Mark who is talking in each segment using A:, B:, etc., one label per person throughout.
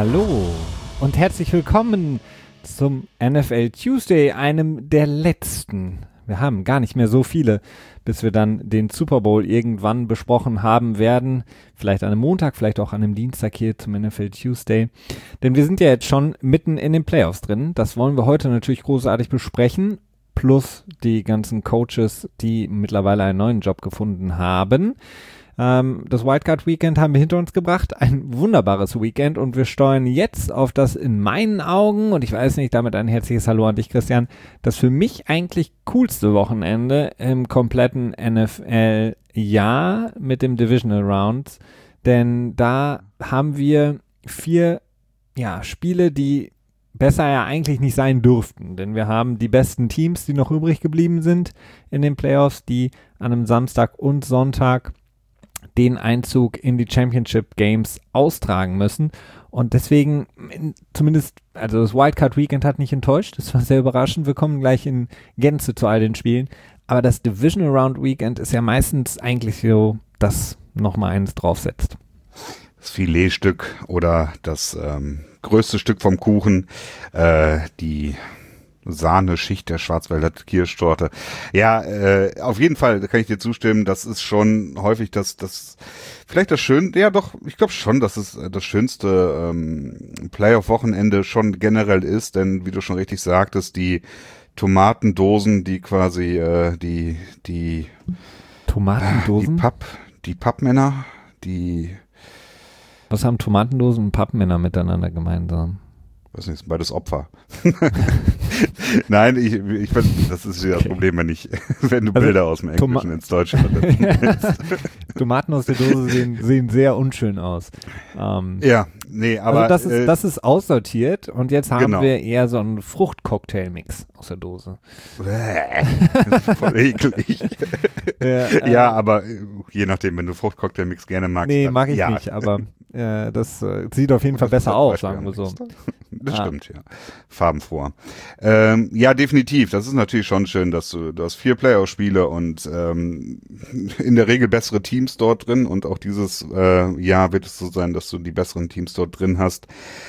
A: Hallo und herzlich willkommen zum NFL Tuesday, einem der letzten. Wir haben gar nicht mehr so viele, bis wir dann den Super Bowl irgendwann besprochen haben werden. Vielleicht an einem Montag, vielleicht auch an einem Dienstag hier zum NFL Tuesday. Denn wir sind ja jetzt schon mitten in den Playoffs drin. Das wollen wir heute natürlich großartig besprechen. Plus die ganzen Coaches, die mittlerweile einen neuen Job gefunden haben. Das Wildcard-Weekend haben wir hinter uns gebracht. Ein wunderbares Weekend und wir steuern jetzt auf das in meinen Augen, und ich weiß nicht, damit ein herzliches Hallo an dich, Christian, das für mich eigentlich coolste Wochenende im kompletten NFL-Jahr mit dem Divisional Rounds. Denn da haben wir 4 Spiele, die besser ja eigentlich nicht sein dürften, denn wir haben die besten Teams, die noch übrig geblieben sind in den Playoffs, die an einem Samstag und Sonntag den Einzug in die Championship Games austragen müssen. Und deswegen zumindest, also das Wildcard Weekend hat nicht enttäuscht, das war sehr überraschend. Wir kommen gleich in Gänze zu all den Spielen. Aber das Divisional Round Weekend ist ja meistens eigentlich so, dass nochmal eins draufsetzt.
B: Das Filetstück oder das größte Stück vom Kuchen, die Sahneschicht der Schwarzwälder Kirschtorte. Ja, auf jeden Fall kann ich dir zustimmen, das ist schon häufig vielleicht das Schönste, ja doch, ich glaube schon, dass es das schönste Playoff-Wochenende schon generell ist, denn wie du schon richtig sagtest, die Tomatendosen, die quasi die
A: Tomatendosen?
B: Die Pappmänner, die
A: Was haben Tomatendosen und Pappmänner miteinander gemeinsam?
B: Weiß nicht, sind beides Opfer. Nein, ich finde, das ist ja das Problem, wenn du Bilder aus dem Englischen ins Deutsche übersetzt.
A: Tomaten aus der Dose sehen sehr unschön aus.
B: Ja, nee, aber
A: also das ist aussortiert und jetzt haben
B: genau.
A: wir eher so einen Fruchtcocktail-Mix aus der Dose.
B: Voll eklig. Ja, aber je nachdem, wenn du Fruchtcocktail-Mix gerne magst.
A: Nee,
B: dann,
A: mag ich nicht, aber das sieht auf jeden Fall besser aus, sagen wir so.
B: Das stimmt, ja. Farbenfroher. Ja, definitiv. Das ist natürlich schon schön, dass du hast 4 Playoff-Spiele und in der Regel bessere Teams dort drin und auch dieses Jahr wird es so sein, dass du die besseren Teams dort drin hast.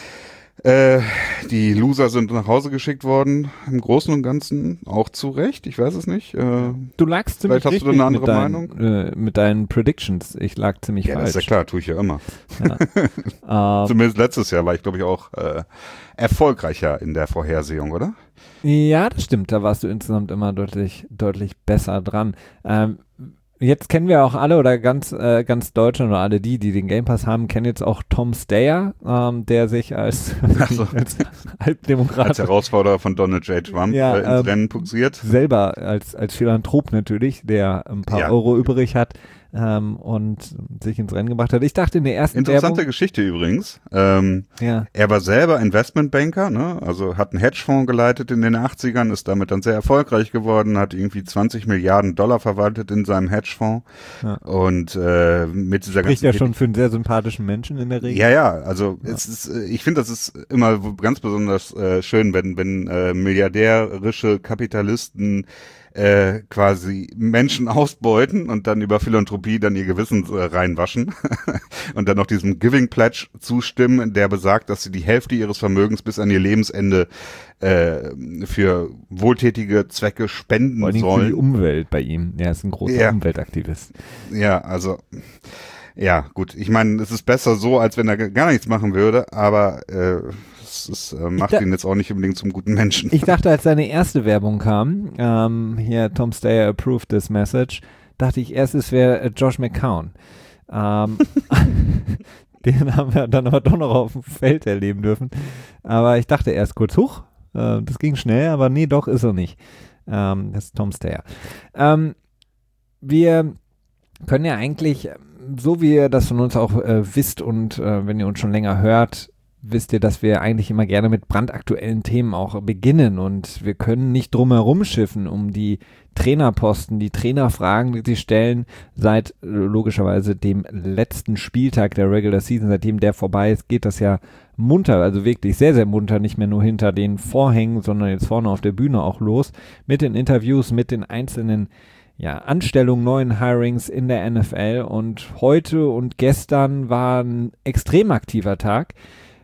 B: Die Loser sind nach Hause geschickt worden, im Großen und Ganzen, auch zu Recht, ich weiß es nicht.
A: Du lagst ziemlich
B: vielleicht hast du eine andere Meinung?
A: Mit deinen Predictions. Ich lag ziemlich falsch.
B: Ja, das ist ja klar, tue ich ja immer.
A: Ja.
B: Zumindest letztes Jahr war ich, glaube ich, auch erfolgreicher in der Vorhersehung, oder?
A: Ja, das stimmt, da warst du insgesamt immer deutlich besser dran. Jetzt kennen wir auch alle oder ganz Deutschland oder alle die den Game Pass haben, kennen jetzt auch Tom Steyer, der sich als Halbdemokrat,
B: als Herausforderer von Donald J. Trump ins Rennen buxiert.
A: Selber als Philanthrop natürlich, der ein paar Euro übrig hat und sich ins Rennen gebracht hat. Ich dachte in der ersten
B: Interessante Geschichte übrigens. Er war selber Investmentbanker, ne? Also hat einen Hedgefonds geleitet in den 80ern, ist damit dann sehr erfolgreich geworden, hat irgendwie 20 Milliarden Dollar verwaltet in seinem Hedgefonds. Ja. Und mit dieser
A: Spricht ja schon für einen sehr sympathischen Menschen in der Regel.
B: Ja, also es ist, ich finde, das ist immer ganz besonders schön, wenn milliardärische Kapitalisten quasi Menschen ausbeuten und dann über Philanthropie dann ihr Gewissen reinwaschen und dann noch diesem Giving Pledge zustimmen, der besagt, dass sie die Hälfte ihres Vermögens bis an ihr Lebensende für wohltätige Zwecke spenden sollen.
A: Für die Umwelt bei ihm. Er ist ein großer Umweltaktivist.
B: Ja, also ja, gut. Ich meine, es ist besser so, als wenn er gar nichts machen würde, aber es macht ihn jetzt auch nicht unbedingt zum guten Menschen.
A: Ich dachte, als seine erste Werbung kam, hier Tom Steyer approved this message, dachte ich erst, es wäre Josh McCown. Den haben wir dann aber doch noch auf dem Feld erleben dürfen. Aber ich dachte erst kurz, das ging schnell, aber nee, doch ist er nicht. Das ist Tom Steyer. Wir können ja eigentlich, so wie ihr das von uns auch wisst und wenn ihr uns schon länger hört, wisst ihr, dass wir eigentlich immer gerne mit brandaktuellen Themen auch beginnen und wir können nicht drum herum schiffen um die Trainerposten, die Trainerfragen, die sie stellen seit logischerweise dem letzten Spieltag der Regular Season, seitdem der vorbei ist, geht das ja munter, also wirklich sehr, sehr munter, nicht mehr nur hinter den Vorhängen, sondern jetzt vorne auf der Bühne auch los mit den Interviews, mit den einzelnen Anstellungen, neuen Hirings in der NFL und heute und gestern war ein extrem aktiver Tag.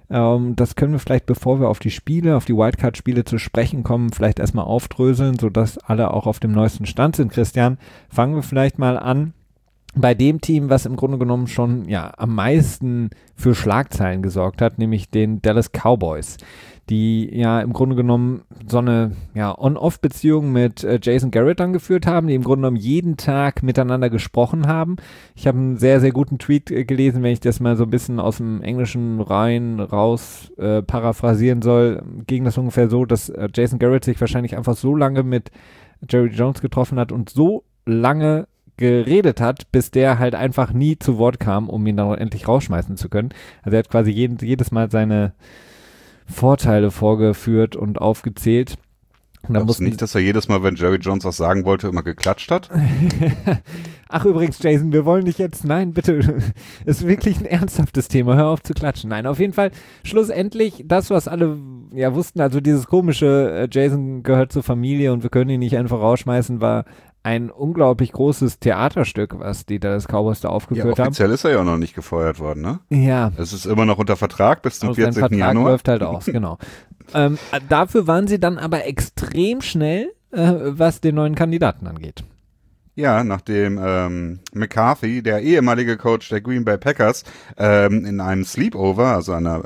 A: Das können wir vielleicht, bevor wir auf die Spiele, auf die Wildcard-Spiele zu sprechen kommen, vielleicht erstmal aufdröseln, sodass alle auch auf dem neuesten Stand sind. Christian, fangen wir vielleicht mal an bei dem Team, was im Grunde genommen schon am meisten für Schlagzeilen gesorgt hat, nämlich den Dallas Cowboys, die im Grunde genommen so eine On-Off-Beziehung mit Jason Garrett angeführt haben, die im Grunde genommen jeden Tag miteinander gesprochen haben. Ich habe einen sehr, sehr guten Tweet gelesen, wenn ich das mal so ein bisschen aus dem Englischen raus paraphrasieren soll, ging das ungefähr so, dass Jason Garrett sich wahrscheinlich einfach so lange mit Jerry Jones getroffen hat und so lange geredet hat, bis der halt einfach nie zu Wort kam, um ihn dann endlich rausschmeißen zu können. Also er hat quasi jedes Mal seine Vorteile vorgeführt und aufgezält. Und dann
B: mussten nicht, dass er jedes Mal, wenn Jerry Jones was sagen wollte, immer geklatscht hat?
A: Ach übrigens, Jason, wir wollen dich jetzt, nein, bitte, ist wirklich ein ernsthaftes Thema, hör auf zu klatschen. Nein, auf jeden Fall, schlussendlich, das, was alle wussten, also dieses komische, Jason gehört zur Familie und wir können ihn nicht einfach rausschmeißen, war ein unglaublich großes Theaterstück, was die Dallas Cowboys da aufgeführt haben.
B: Offiziell ist er ja noch nicht gefeuert worden, ne?
A: Ja.
B: Es ist immer noch unter Vertrag bis zum 14.
A: Vertrag
B: Januar.
A: Läuft halt aus, genau. Dafür waren sie dann aber extrem schnell, was den neuen Kandidaten angeht.
B: Ja, nachdem McCarthy, der ehemalige Coach der Green Bay Packers, in einem Sleepover, also einer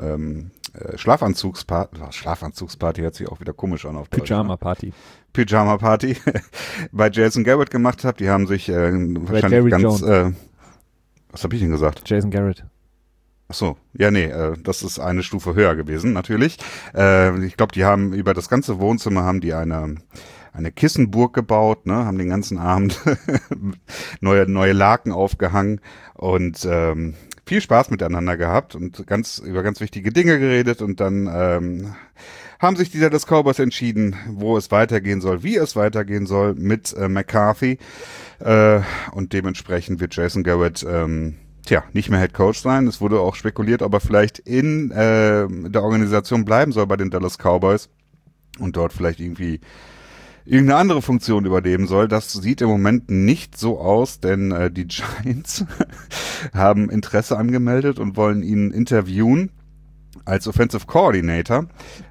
B: Schlafanzugsparty hört sich auch wieder komisch an auf Deutsch. Pyjama Party bei Jason Garrett gemacht hat. Die haben sich wahrscheinlich ganz was habe ich denn gesagt?
A: Jason Garrett.
B: Achso, das ist eine Stufe höher gewesen, natürlich. Ich glaube, die haben über das ganze Wohnzimmer haben die eine Kissenburg gebaut, ne, haben den ganzen Abend neue Laken aufgehangen und viel Spaß miteinander gehabt und über ganz wichtige Dinge geredet und dann haben sich die Dallas Cowboys entschieden, wo es weitergehen soll, wie es weitergehen soll mit McCarthy und dementsprechend wird Jason Garrett nicht mehr Head Coach sein. Es wurde auch spekuliert, ob er vielleicht in der Organisation bleiben soll bei den Dallas Cowboys und dort vielleicht irgendeine andere Funktion übernehmen soll. Das sieht im Moment nicht so aus, denn die Giants haben Interesse angemeldet und wollen ihn interviewen als Offensive Coordinator.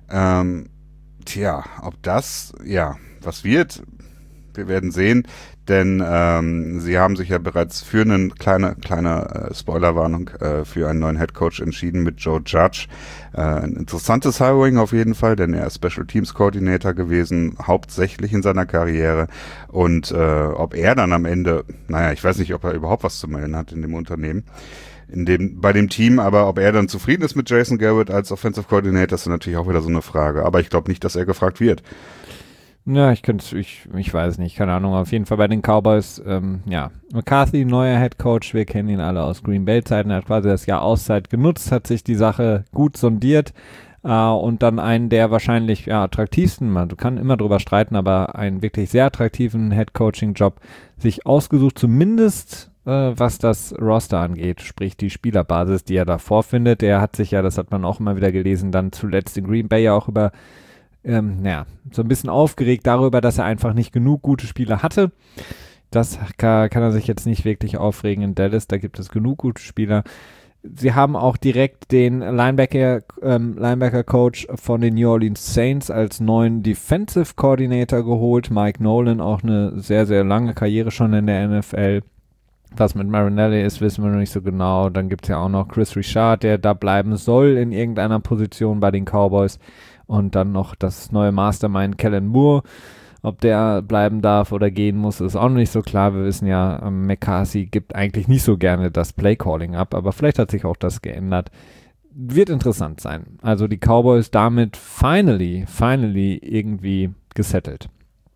B: Ob das, was wird, wir werden sehen, denn sie haben sich ja bereits für eine kleine Spoilerwarnung für einen neuen Headcoach entschieden mit Joe Judge. Ein interessantes Hiring auf jeden Fall, denn er ist Special Teams Coordinator gewesen, hauptsächlich in seiner Karriere. Und ob er dann am Ende, ich weiß nicht, ob er überhaupt was zu melden hat in dem Unternehmen, bei dem Team, aber ob er dann zufrieden ist mit Jason Garrett als Offensive Coordinator, ist natürlich auch wieder so eine Frage. Aber ich glaube nicht, dass er gefragt wird.
A: Ja, ich weiß nicht, keine Ahnung, auf jeden Fall bei den Cowboys, McCarthy, neuer Head Coach, wir kennen ihn alle aus Green Bay Zeiten, er hat quasi das Jahr Auszeit genutzt, hat sich die Sache gut sondiert und dann einen der wahrscheinlich attraktivsten, man kann immer drüber streiten, aber einen wirklich sehr attraktiven Head Coaching Job sich ausgesucht, zumindest was das Roster angeht, sprich die Spielerbasis, die er da vorfindet. Er hat sich das hat man auch immer wieder gelesen, dann zuletzt in Green Bay ja auch über so ein bisschen aufgeregt darüber, dass er einfach nicht genug gute Spieler hatte. Das kann er sich jetzt nicht wirklich aufregen in Dallas, da gibt es genug gute Spieler. Sie haben auch direkt den Linebacker-Coach von den New Orleans Saints als neuen Defensive Coordinator geholt. Mike Nolan, auch eine sehr, sehr lange Karriere schon in der NFL. Was mit Marinelli ist, wissen wir noch nicht so genau. Dann gibt es ja auch noch Chris Richard, der da bleiben soll in irgendeiner Position bei den Cowboys. Und dann noch das neue Mastermind Kellen Moore. Ob der bleiben darf oder gehen muss, ist auch noch nicht so klar. Wir wissen ja, McCarthy gibt eigentlich nicht so gerne das Playcalling ab, aber vielleicht hat sich auch das geändert. Wird interessant sein. Also die Cowboys damit finally irgendwie gesettelt.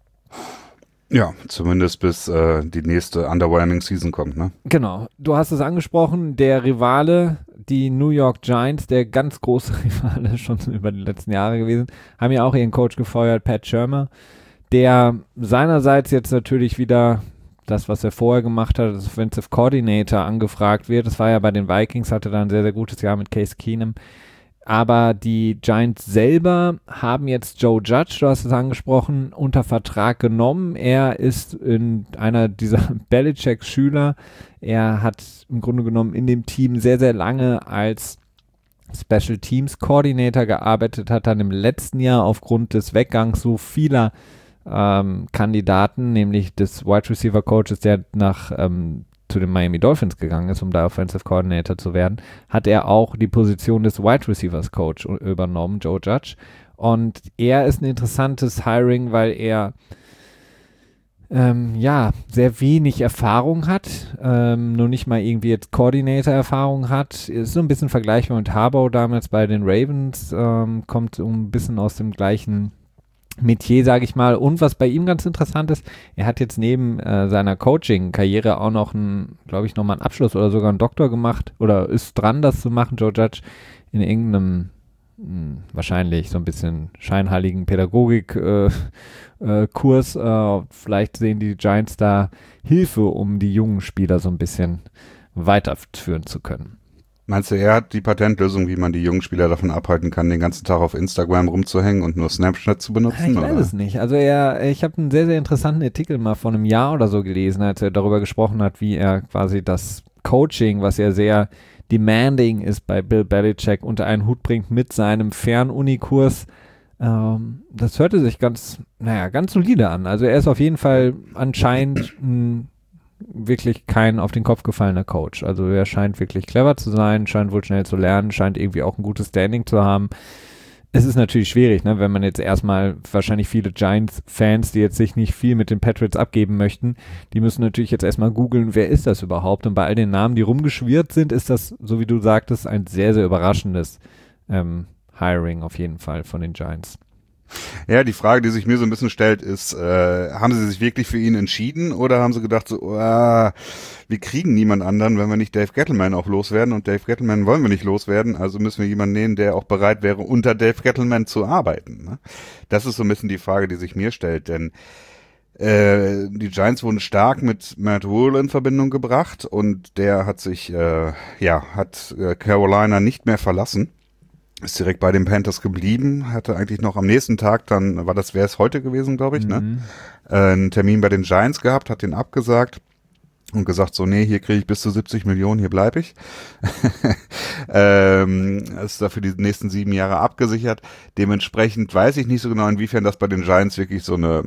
B: Ja, zumindest bis die nächste Underwhelming Season kommt, ne?
A: Genau. Du hast es angesprochen, der Rivale, die New York Giants, der ganz große Rivale schon über die letzten Jahre gewesen, haben ja auch ihren Coach gefeuert, Pat Shurmur, der seinerseits jetzt natürlich wieder das, was er vorher gemacht hat, als Offensive Coordinator angefragt wird. Das war ja bei den Vikings, hatte da ein sehr, sehr gutes Jahr mit Case Keenum. Aber die Giants selber haben jetzt Joe Judge, du hast es angesprochen, unter Vertrag genommen. Er ist einer dieser Belichicks Schüler. Er hat im Grunde genommen in dem Team sehr, sehr lange als Special Teams Coordinator gearbeitet hat, dann im letzten Jahr aufgrund des Weggangs so vieler Kandidaten, nämlich des Wide Receiver Coaches, der zu den Miami Dolphins gegangen ist, um da Offensive Coordinator zu werden, hat er auch die Position des Wide Receivers Coach übernommen, Joe Judge. Und er ist ein interessantes Hiring, weil er sehr wenig Erfahrung hat, nur nicht mal irgendwie jetzt Coordinator-Erfahrung hat. Ist so ein bisschen vergleichbar mit Harbaugh damals bei den Ravens, kommt so ein bisschen aus dem gleichen Metier, sage ich mal. Und was bei ihm ganz interessant ist, er hat jetzt neben seiner Coaching-Karriere auch noch nochmal einen Abschluss oder sogar einen Doktor gemacht oder ist dran, das zu machen, Joe Judge, in irgendeinem wahrscheinlich so ein bisschen scheinheiligen Pädagogik-Kurs. Vielleicht sehen die Giants da Hilfe, um die jungen Spieler so ein bisschen weiterführen zu können.
B: Meinst du, er hat die Patentlösung, wie man die jungen Spieler davon abhalten kann, den ganzen Tag auf Instagram rumzuhängen und nur Snapchat zu benutzen?
A: Ich weiß es nicht. Also ich habe einen sehr, sehr interessanten Artikel mal vor einem Jahr oder so gelesen, als er darüber gesprochen hat, wie er quasi das Coaching, was ja sehr demanding ist bei Bill Belichick, unter einen Hut bringt mit seinem Fernunikurs. Das hörte sich ganz solide an. Also er ist auf jeden Fall anscheinend wirklich kein auf den Kopf gefallener Coach. Also er scheint wirklich clever zu sein, scheint wohl schnell zu lernen, scheint irgendwie auch ein gutes Standing zu haben. Es ist natürlich schwierig, ne, wenn man jetzt erstmal wahrscheinlich viele Giants-Fans, die jetzt sich nicht viel mit den Patriots abgeben möchten, die müssen natürlich jetzt erstmal googeln, wer ist das überhaupt? Und bei all den Namen, die rumgeschwirrt sind, ist das, so wie du sagtest, ein sehr, sehr überraschendes Hiring auf jeden Fall von den Giants.
B: Ja, die Frage, die sich mir so ein bisschen stellt, ist, haben sie sich wirklich für ihn entschieden oder haben sie gedacht, so, wir kriegen niemand anderen, wenn wir nicht Dave Gettleman auch loswerden und Dave Gettleman wollen wir nicht loswerden, also müssen wir jemanden nehmen, der auch bereit wäre, unter Dave Gettleman zu arbeiten. Ne? Das ist so ein bisschen die Frage, die sich mir stellt, denn die Giants wurden stark mit Matt Rhule in Verbindung gebracht und der hat sich, hat Carolina nicht mehr verlassen. Ist direkt bei den Panthers geblieben, hatte eigentlich noch am nächsten Tag, dann wäre es heute gewesen, glaube ich, ne? Einen Termin bei den Giants gehabt, hat den abgesagt und gesagt so, nee, hier kriege ich bis zu 70 Millionen, hier bleibe ich. Ist dafür die nächsten 7 Jahre abgesichert. Dementsprechend weiß ich nicht so genau, inwiefern das bei den Giants wirklich so eine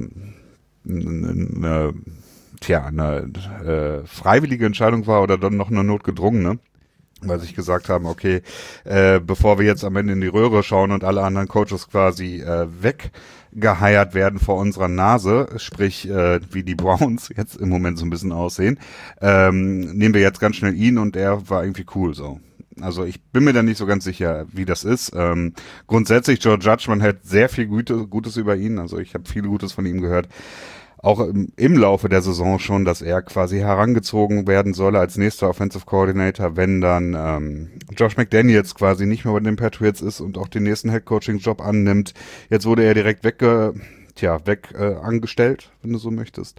B: freiwillige Entscheidung war oder dann noch eine notgedrungene. Weil sich gesagt haben, okay, bevor wir jetzt am Ende in die Röhre schauen und alle anderen Coaches quasi weggeheiert werden vor unserer Nase, sprich wie die Browns jetzt im Moment so ein bisschen aussehen, nehmen wir jetzt ganz schnell ihn und er war irgendwie cool so. Also ich bin mir da nicht so ganz sicher, wie das ist. Grundsätzlich Joe Judge, man hört sehr viel Gutes über ihn, also ich habe viel Gutes von ihm gehört. Auch im Laufe der Saison schon, dass er quasi herangezogen werden solle als nächster Offensive Coordinator, wenn dann Josh McDaniels quasi nicht mehr bei den Patriots ist und auch den nächsten Head-Coaching-Job annimmt. Jetzt wurde er direkt angestellt, wenn du so möchtest.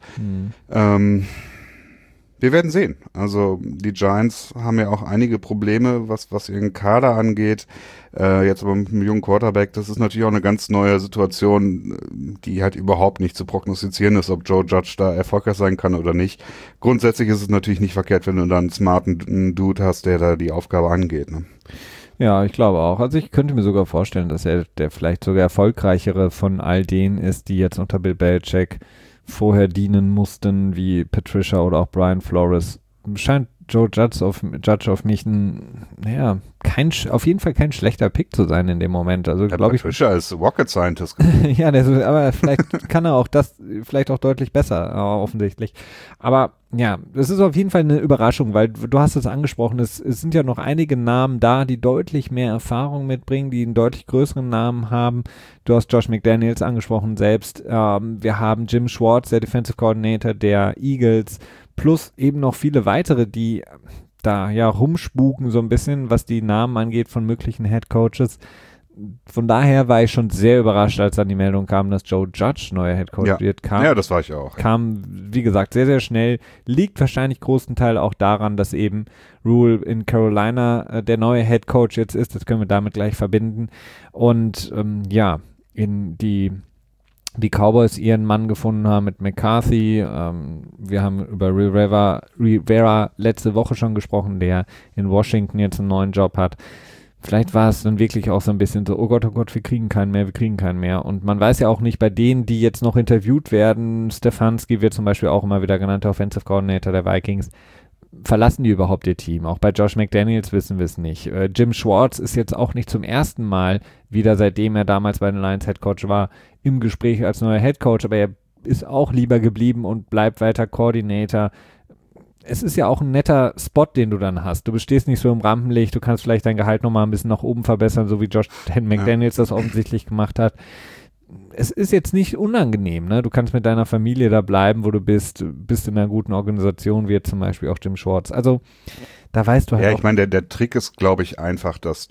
B: Wir werden sehen. Also die Giants haben ja auch einige Probleme, was ihren Kader angeht. Jetzt aber mit einem jungen Quarterback, das ist natürlich auch eine ganz neue Situation, die halt überhaupt nicht zu prognostizieren ist, ob Joe Judge da erfolgreich sein kann oder nicht. Grundsätzlich ist es natürlich nicht verkehrt, wenn du da einen smarten Dude hast, der da die Aufgabe angeht. Ne?
A: Ja, ich glaube auch. Also ich könnte mir sogar vorstellen, dass er der vielleicht sogar erfolgreichere von all denen ist, die jetzt unter Bill Belichick vorher dienen mussten, wie Patricia oder auch Brian Flores. Scheint Joe Judge auf mich auf jeden Fall kein schlechter Pick zu sein in dem Moment. Also glaube ich.
B: Patricia ist Rocket Scientist.
A: Ja, aber vielleicht kann er auch das vielleicht auch deutlich besser, offensichtlich. Aber ja, es ist auf jeden Fall eine Überraschung, weil du hast es angesprochen, es sind ja noch einige Namen da, die deutlich mehr Erfahrung mitbringen, die einen deutlich größeren Namen haben. Du hast Josh McDaniels angesprochen selbst. Wir haben Jim Schwartz, der Defensive Coordinator der Eagles, plus eben noch viele weitere, die da ja rumspuken so ein bisschen, was die Namen angeht von möglichen Head Coaches. Von daher war ich schon sehr überrascht, als dann die Meldung kam, dass Joe Judge neuer Head Coach wird.
B: Ja, das war ich auch.
A: Kam, wie gesagt, sehr, sehr schnell. Liegt wahrscheinlich großenteils auch daran, dass eben Rhule in Carolina der neue Head Coach jetzt ist. Das können wir damit gleich verbinden. Und in die Cowboys ihren Mann gefunden haben mit McCarthy. Wir haben über Rivera letzte Woche schon gesprochen, der in Washington jetzt einen neuen Job hat. vielleicht war es dann wirklich auch so ein bisschen so, oh Gott, wir kriegen keinen mehr. Und man weiß ja auch nicht, bei denen, die jetzt noch interviewt werden, Stefanski wird zum Beispiel auch immer wieder genannt, der Offensive Coordinator der Vikings, verlassen die überhaupt ihr Team? Auch bei Josh McDaniels wissen wir es nicht. Jim Schwartz ist jetzt auch nicht zum ersten Mal wieder, seitdem er damals bei den Lions Head Coach war, im Gespräch als neuer Head Coach, aber er ist auch lieber geblieben und bleibt weiter Coordinator. Es ist ja auch ein netter Spot, den du dann hast. Du stehst nicht so im Rampenlicht, du kannst vielleicht dein Gehalt nochmal ein bisschen nach oben verbessern, so wie Josh McDaniels das offensichtlich gemacht hat. Es ist jetzt nicht unangenehm, ne? Du kannst mit deiner Familie da bleiben, wo du bist in einer guten Organisation, wie jetzt zum Beispiel auch Jim Schwartz. Also, da weißt du halt
B: Ja, ich meine, der Trick ist, glaube ich, einfach, dass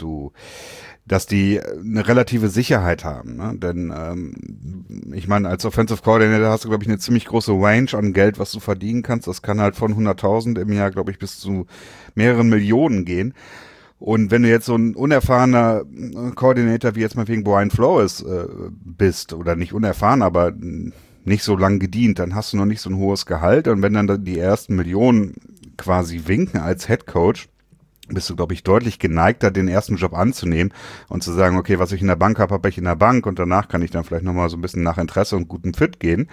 B: die eine relative Sicherheit haben, ne? Denn ich meine, als Offensive Coordinator hast du, glaube ich, eine ziemlich große Range an Geld, was du verdienen kannst. Das kann halt von 100.000 im Jahr, glaube ich, bis zu mehreren Millionen gehen. Und wenn du jetzt so ein unerfahrener Coordinator wie jetzt mal wegen Brian Flores bist, oder nicht unerfahren, aber nicht so lang gedient, dann hast du noch nicht so ein hohes Gehalt. Und wenn dann die ersten Millionen quasi winken als Head Coach, bist du, glaube ich, deutlich geneigter, den ersten Job anzunehmen und zu sagen, okay, was ich in der Bank habe ich in der Bank, und danach kann ich dann vielleicht nochmal so ein bisschen nach Interesse und gutem Fit gehen.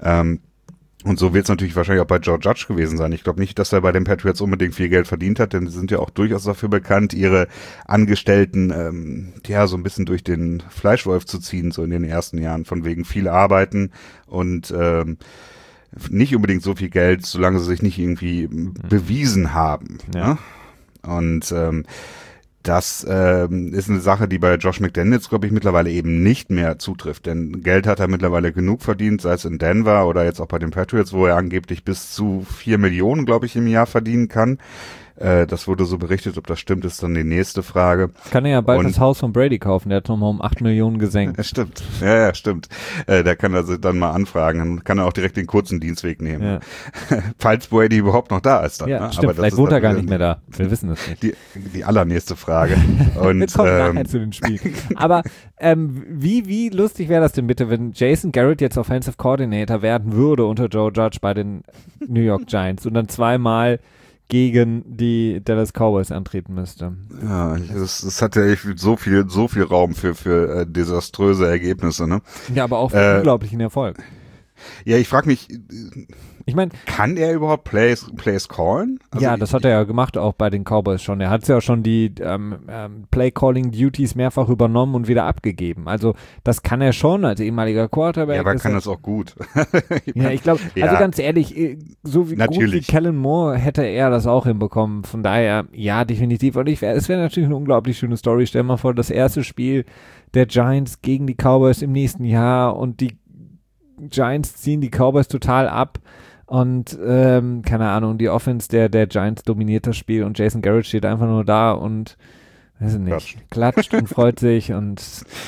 B: Und so wird es natürlich wahrscheinlich auch bei Joe Judge gewesen sein. Ich glaube nicht, dass er bei den Patriots unbedingt viel Geld verdient hat, denn sie sind ja auch durchaus dafür bekannt, ihre Angestellten so ein bisschen durch den Fleischwolf zu ziehen, so in den ersten Jahren, von wegen viel arbeiten und nicht unbedingt so viel Geld, solange sie sich nicht irgendwie bewiesen haben.
A: Ja.
B: Ne? Und das ist eine Sache, die bei Josh McDaniels, glaube ich, mittlerweile eben nicht mehr zutrifft. Denn Geld hat er mittlerweile genug verdient, sei es in Denver oder jetzt auch bei den Patriots, wo er angeblich bis zu 4 Millionen, glaube ich, im Jahr verdienen kann. Das wurde so berichtet, ob das stimmt, ist dann die nächste Frage.
A: Kann er ja bald das Haus von Brady kaufen, der hat nochmal um 8 Millionen gesenkt.
B: Ja, stimmt. Ja, stimmt. Der kann also dann mal anfragen, dann kann er auch direkt den kurzen Dienstweg nehmen. Ja. Falls Brady überhaupt noch da ist dann.
A: Ja,
B: ne?
A: stimmt,
B: aber
A: vielleicht wohnt er gar nicht mehr da. Wir wissen es nicht.
B: Die allernächste Frage. Und,
A: wir kommen nachher zu den Spielen. Aber wie lustig wäre das denn bitte, wenn Jason Garrett jetzt Offensive Coordinator werden würde unter Joe Judge bei den New York Giants und dann zweimal gegen die Dallas Cowboys antreten müsste.
B: Ja, das hat ja echt so viel Raum für desaströse Ergebnisse, ne?
A: Ja, aber auch für unglaublichen Erfolg.
B: Ja, ich frage mich,
A: ich meine,
B: kann er überhaupt Plays callen? Also
A: ja, das hat er ja gemacht, auch bei den Cowboys schon. Er hat ja schon die Play-Calling-Duties mehrfach übernommen und wieder abgegeben. Also das kann er schon als ehemaliger Quarterback.
B: Ja, aber kann das auch gut.
A: Ja, ich glaube, also ganz ehrlich, so wie
B: natürlich.
A: Gut wie Kellen Moore hätte er das auch hinbekommen. Von daher, ja, definitiv. Und es wäre natürlich eine unglaublich schöne Story. Stell mal vor, das erste Spiel der Giants gegen die Cowboys im nächsten Jahr und die Giants ziehen die Cowboys total ab und keine Ahnung, die Offense der Giants dominiert das Spiel und Jason Garrett steht einfach nur da und weiß ich nicht, klatscht und freut sich und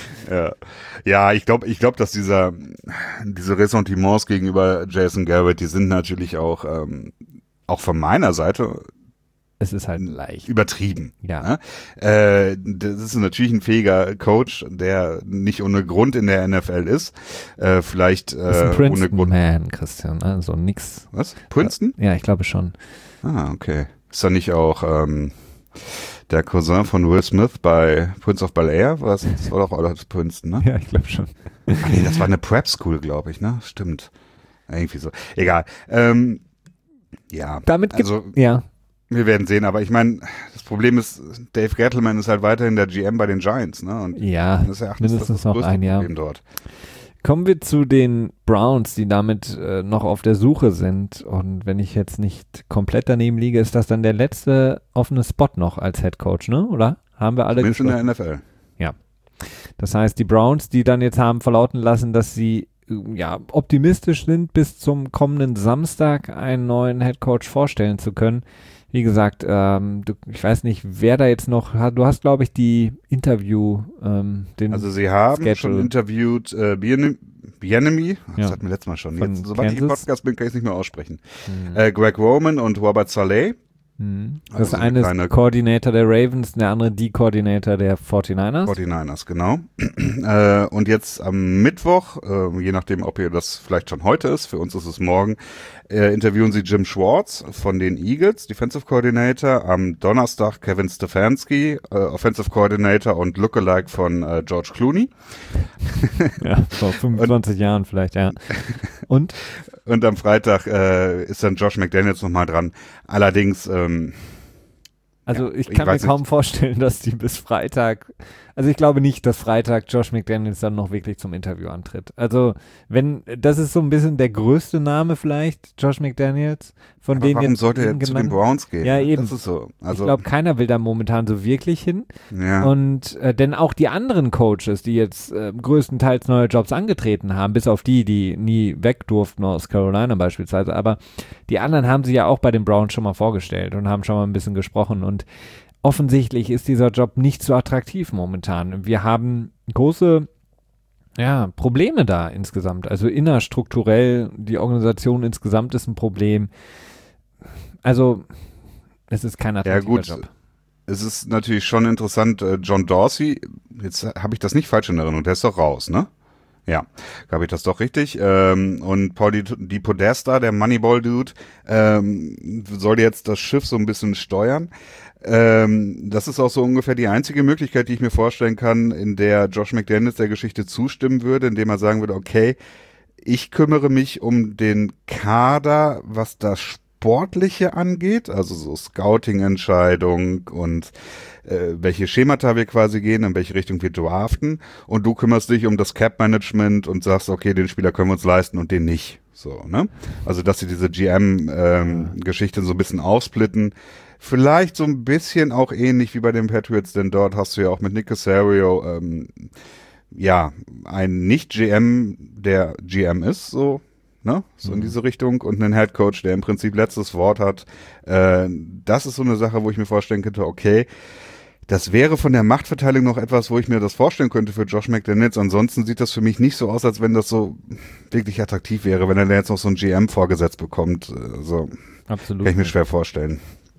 B: ja, ich glaube, dass diese Ressentiments gegenüber Jason Garrett, die sind natürlich auch von meiner Seite
A: es ist halt leicht
B: übertrieben.
A: Ja.
B: Das ist natürlich ein fähiger Coach, der nicht ohne Grund in der NFL ist. Vielleicht
A: ist ein Princeton ohne Grund. Man, Christian, also nix.
B: Was? Princeton?
A: Ja, ich glaube schon.
B: Ah, okay. Ist da nicht auch der Cousin von Will Smith bei Prince of Bel-Air? Das war doch auch Princeton, ne?
A: Ja, ich glaube schon.
B: Nee, das war eine Prep School, glaube ich, ne? Stimmt. Irgendwie so. Egal. Ja.
A: Damit
B: also,
A: ja.
B: Wir werden sehen, aber ich meine, das Problem ist, Dave Gettleman ist halt weiterhin der GM bei den Giants, ne? Und
A: ja, mindestens noch ein Jahr.
B: Dort.
A: Kommen wir zu den Browns, die damit noch auf der Suche sind. Und wenn ich jetzt nicht komplett daneben liege, ist das dann der letzte offene Spot noch als Head Coach, ne? Oder? Haben wir alle
B: geschlossen? In der NFL.
A: Ja. Das heißt, die Browns, die dann jetzt haben verlauten lassen, dass sie optimistisch sind, bis zum kommenden Samstag einen neuen Head Coach vorstellen zu können. Wie gesagt, ich weiß nicht, wer da jetzt noch hat. Du hast, glaube ich, die Interview,
B: also sie haben
A: Schedule.
B: Schon interviewt Bieniemy, das hatten wir letztes Mal schon. Jetzt, sobald ich im Podcast bin, kann ich es nicht mehr aussprechen. Greg Roman und Robert Saleh.
A: Das eine ist Coordinator der Ravens, der andere die Coordinator der 49ers.
B: 49ers, genau. Und jetzt am Mittwoch, je nachdem, ob ihr das vielleicht schon heute ist, für uns ist es morgen, interviewen sie Jim Schwartz von den Eagles, Defensive Coordinator. Am Donnerstag Kevin Stefanski, Offensive Coordinator und Lookalike von George Clooney.
A: Ja, vor 25 Jahren vielleicht, ja. Und
B: am Freitag ist dann Josh McDaniels nochmal dran. Allerdings,
A: also ich kann mir kaum vorstellen, dass die bis Freitag, also ich glaube nicht, dass Freitag Josh McDaniels dann noch wirklich zum Interview antritt. Also das ist so ein bisschen der größte Name vielleicht, Josh McDaniels, von denen
B: warum
A: jetzt
B: sollte er zu den Browns gehen?
A: Ja, eben.
B: Das ist so. Also,
A: ich glaube, keiner will da momentan so wirklich hin.
B: Ja.
A: Und denn auch die anderen Coaches, die jetzt größtenteils neue Jobs angetreten haben, bis auf die nie weg durften aus Carolina beispielsweise, aber die anderen haben sie ja auch bei den Browns schon mal vorgestellt und haben schon mal ein bisschen gesprochen und offensichtlich ist dieser Job nicht so attraktiv momentan. Wir haben große Probleme da insgesamt. Also innerstrukturell, die Organisation insgesamt ist ein Problem. Also es ist kein attraktiver Job.
B: Es ist natürlich schon interessant, John Dorsey, jetzt habe ich das nicht falsch in Erinnerung, der ist doch raus, ne? Ja, habe ich das doch richtig. Und Paul Di Podesta, der Moneyball-Dude, soll jetzt das Schiff so ein bisschen steuern. Das ist auch so ungefähr die einzige Möglichkeit, die ich mir vorstellen kann, in der Josh McDaniels der Geschichte zustimmen würde, indem er sagen würde, okay, ich kümmere mich um den Kader, was das Sportliche angeht, also so Scouting-Entscheidung und welche Schemata wir quasi gehen, in welche Richtung wir draften, und du kümmerst dich um das Cap-Management und sagst, okay, den Spieler können wir uns leisten und den nicht. So, ne? Also, dass sie diese GM-Geschichte so ein bisschen aufsplitten. Vielleicht so ein bisschen auch ähnlich wie bei den Patriots, denn dort hast du ja auch mit Nick Caserio einen Nicht-GM, der GM ist, so, ne? So in diese Richtung, und einen Headcoach, der im Prinzip letztes Wort hat. Das ist so eine Sache, wo ich mir vorstellen könnte, okay, das wäre von der Machtverteilung noch etwas, wo ich mir das vorstellen könnte für Josh McDaniels. Ansonsten sieht das für mich nicht so aus, als wenn das so wirklich attraktiv wäre, wenn er jetzt noch so einen GM vorgesetzt bekommt. Also,
A: absolut.
B: Kann ich mir schwer vorstellen.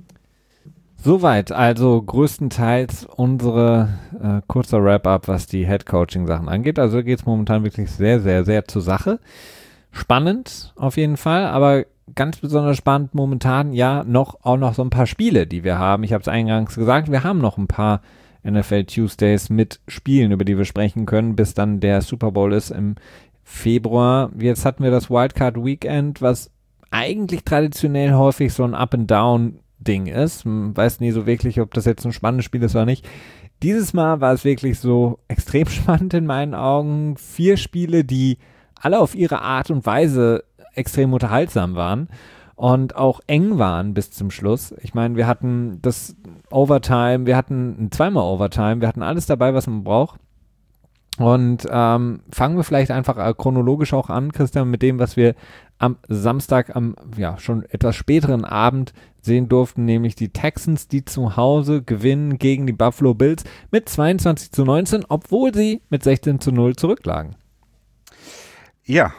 A: Soweit, also größtenteils unsere kurzer Wrap-up, was die Head-Coaching-Sachen angeht. Also geht es momentan wirklich sehr, sehr, sehr zur Sache. Spannend auf jeden Fall, aber ganz besonders spannend momentan auch noch so ein paar Spiele, die wir haben. Ich habe es eingangs gesagt, wir haben noch ein paar NFL Tuesdays mit Spielen, über die wir sprechen können, bis dann der Super Bowl ist im Februar. Jetzt hatten wir das Wildcard Weekend, was eigentlich traditionell häufig so ein Up-and-Down-Ding ist. Man weiß nie so wirklich, ob das jetzt ein spannendes Spiel ist oder nicht. Dieses Mal war es wirklich so extrem spannend in meinen Augen. 4 Spiele, die alle auf ihre Art und Weise extrem unterhaltsam waren und auch eng waren bis zum Schluss. Ich meine, wir hatten das Overtime, wir hatten zweimal Overtime, wir hatten alles dabei, was man braucht. Und fangen wir vielleicht einfach chronologisch auch an, Christian, mit dem, was wir am Samstag, schon etwas späteren Abend sehen durften, nämlich die Texans, die zu Hause gewinnen gegen die Buffalo Bills mit 22-19, obwohl sie mit 16-0 zurücklagen.
B: Ja,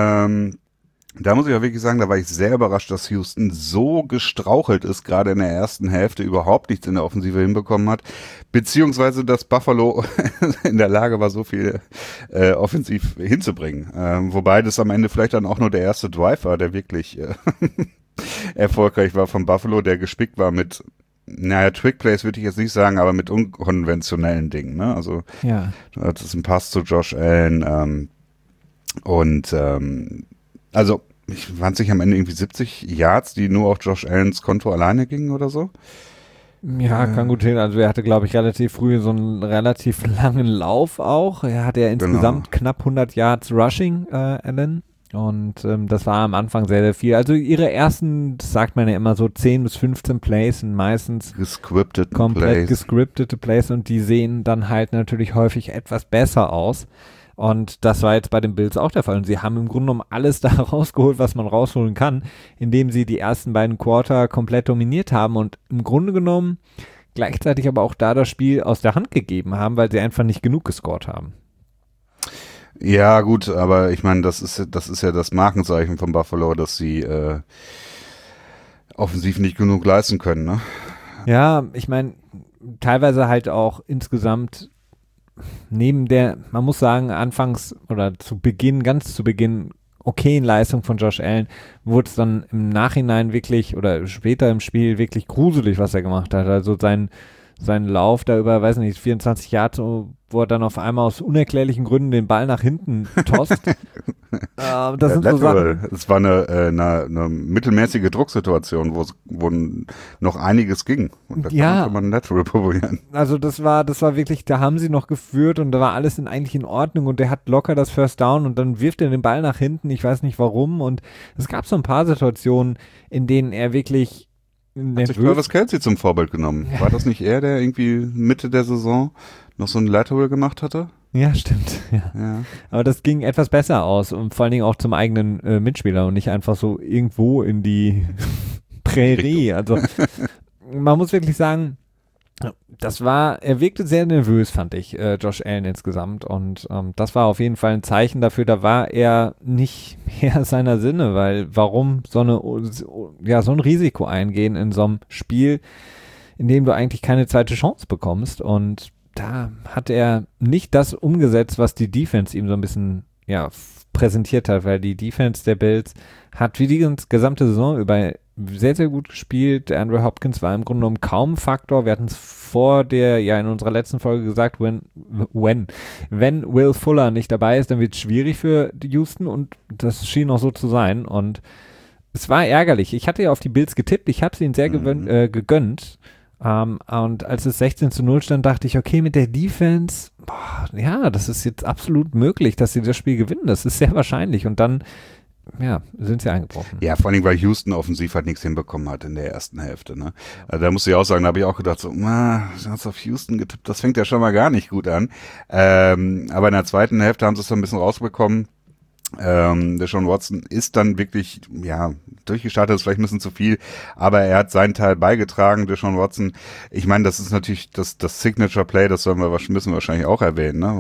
B: da muss ich auch wirklich sagen, da war ich sehr überrascht, dass Houston so gestrauchelt ist, gerade in der ersten Hälfte überhaupt nichts in der Offensive hinbekommen hat, beziehungsweise dass Buffalo in der Lage war, so viel offensiv hinzubringen. Wobei das am Ende vielleicht dann auch nur der erste Drive war, der wirklich erfolgreich war von Buffalo, der gespickt war mit, Trick Plays würde ich jetzt nicht sagen, aber mit unkonventionellen Dingen. Ne? Also das ist ein Pass zu Josh Allen, also waren es nicht am Ende irgendwie 70 Yards, die nur auf Josh Allens Konto alleine gingen oder so?
A: Ja, kann gut hin. Also er hatte, glaube ich, relativ früh so einen relativ langen Lauf auch. Er hatte ja insgesamt knapp 100 Yards Rushing, Allen. Und das war am Anfang sehr, sehr viel. Also ihre ersten, das sagt man ja immer so, 10 bis 15 Plays sind meistens komplett gescriptete Plays und die sehen dann halt natürlich häufig etwas besser aus. Und das war jetzt bei den Bills auch der Fall. Und sie haben im Grunde genommen alles da rausgeholt, was man rausholen kann, indem sie die ersten beiden Quarter komplett dominiert haben und im Grunde genommen gleichzeitig aber auch da das Spiel aus der Hand gegeben haben, weil sie einfach nicht genug gescored haben.
B: Ja, gut, aber ich meine, das ist ja das Markenzeichen von Buffalo, dass sie offensiv nicht genug leisten können, ne?
A: Ja, ich meine, teilweise halt auch insgesamt neben der, man muss sagen, anfangs oder ganz zu Beginn okayen Leistung von Josh Allen, wurde es dann im Nachhinein wirklich oder später im Spiel wirklich gruselig, was er gemacht hat. Also sein Lauf da über, weiß nicht, 24 Yards, wo er dann auf einmal aus unerklärlichen Gründen den Ball nach hinten tost. Das sind so Sachen.
B: Es war eine mittelmäßige Drucksituation, wo noch einiges ging. Und da kann man Lateral probieren.
A: Also das war wirklich, da haben sie noch geführt und da war alles eigentlich in Ordnung und der hat locker das First Down und dann wirft er den Ball nach hinten, ich weiß nicht warum, und es gab so ein paar Situationen, in denen er wirklich
B: hat sich Travis Kelce zum Vorbild genommen. War das nicht er, der irgendwie Mitte der Saison noch so ein Lateral gemacht hatte?
A: Ja, stimmt. Ja. Aber das ging etwas besser aus und vor allen Dingen auch zum eigenen Mitspieler und nicht einfach so irgendwo in die Prärie. Also man muss wirklich sagen, er wirkte sehr nervös, fand ich, Josh Allen insgesamt, und das war auf jeden Fall ein Zeichen dafür, da war er nicht Herr seiner Sinne, weil warum so ein Risiko eingehen in so einem Spiel, in dem du eigentlich keine zweite Chance bekommst, und da hat er nicht das umgesetzt, was die Defense ihm so ein bisschen präsentiert hat, weil die Defense der Bills hat wie die gesamte Saison über sehr, sehr gut gespielt. Andrew Hopkins war im Grunde genommen kaum ein Faktor. Wir hatten es in unserer letzten Folge gesagt, wenn Will Fuller nicht dabei ist, dann wird es schwierig für Houston, und das schien auch so zu sein, und es war ärgerlich. Ich hatte ja auf die Bills getippt, ich habe es ihnen sehr gegönnt, und als es 16-0 stand, dachte ich, okay, mit der Defense, das ist jetzt absolut möglich, dass sie das Spiel gewinnen. Das ist sehr wahrscheinlich, und dann sind sie eingebrochen.
B: Ja, vor allem, weil Houston offensiv halt nichts hinbekommen hat in der ersten Hälfte, ne? Also da muss ich auch sagen, da habe ich auch gedacht, du hast auf Houston getippt, das fängt ja schon mal gar nicht gut an. Aber in der zweiten Hälfte haben sie es dann ein bisschen rausbekommen. Deshaun Watson ist dann wirklich, durchgestartet, ist vielleicht ein bisschen zu viel, aber er hat seinen Teil beigetragen. Deshaun Watson, ich meine, das ist natürlich das Signature Play, das müssen wir wahrscheinlich auch erwähnen, ne?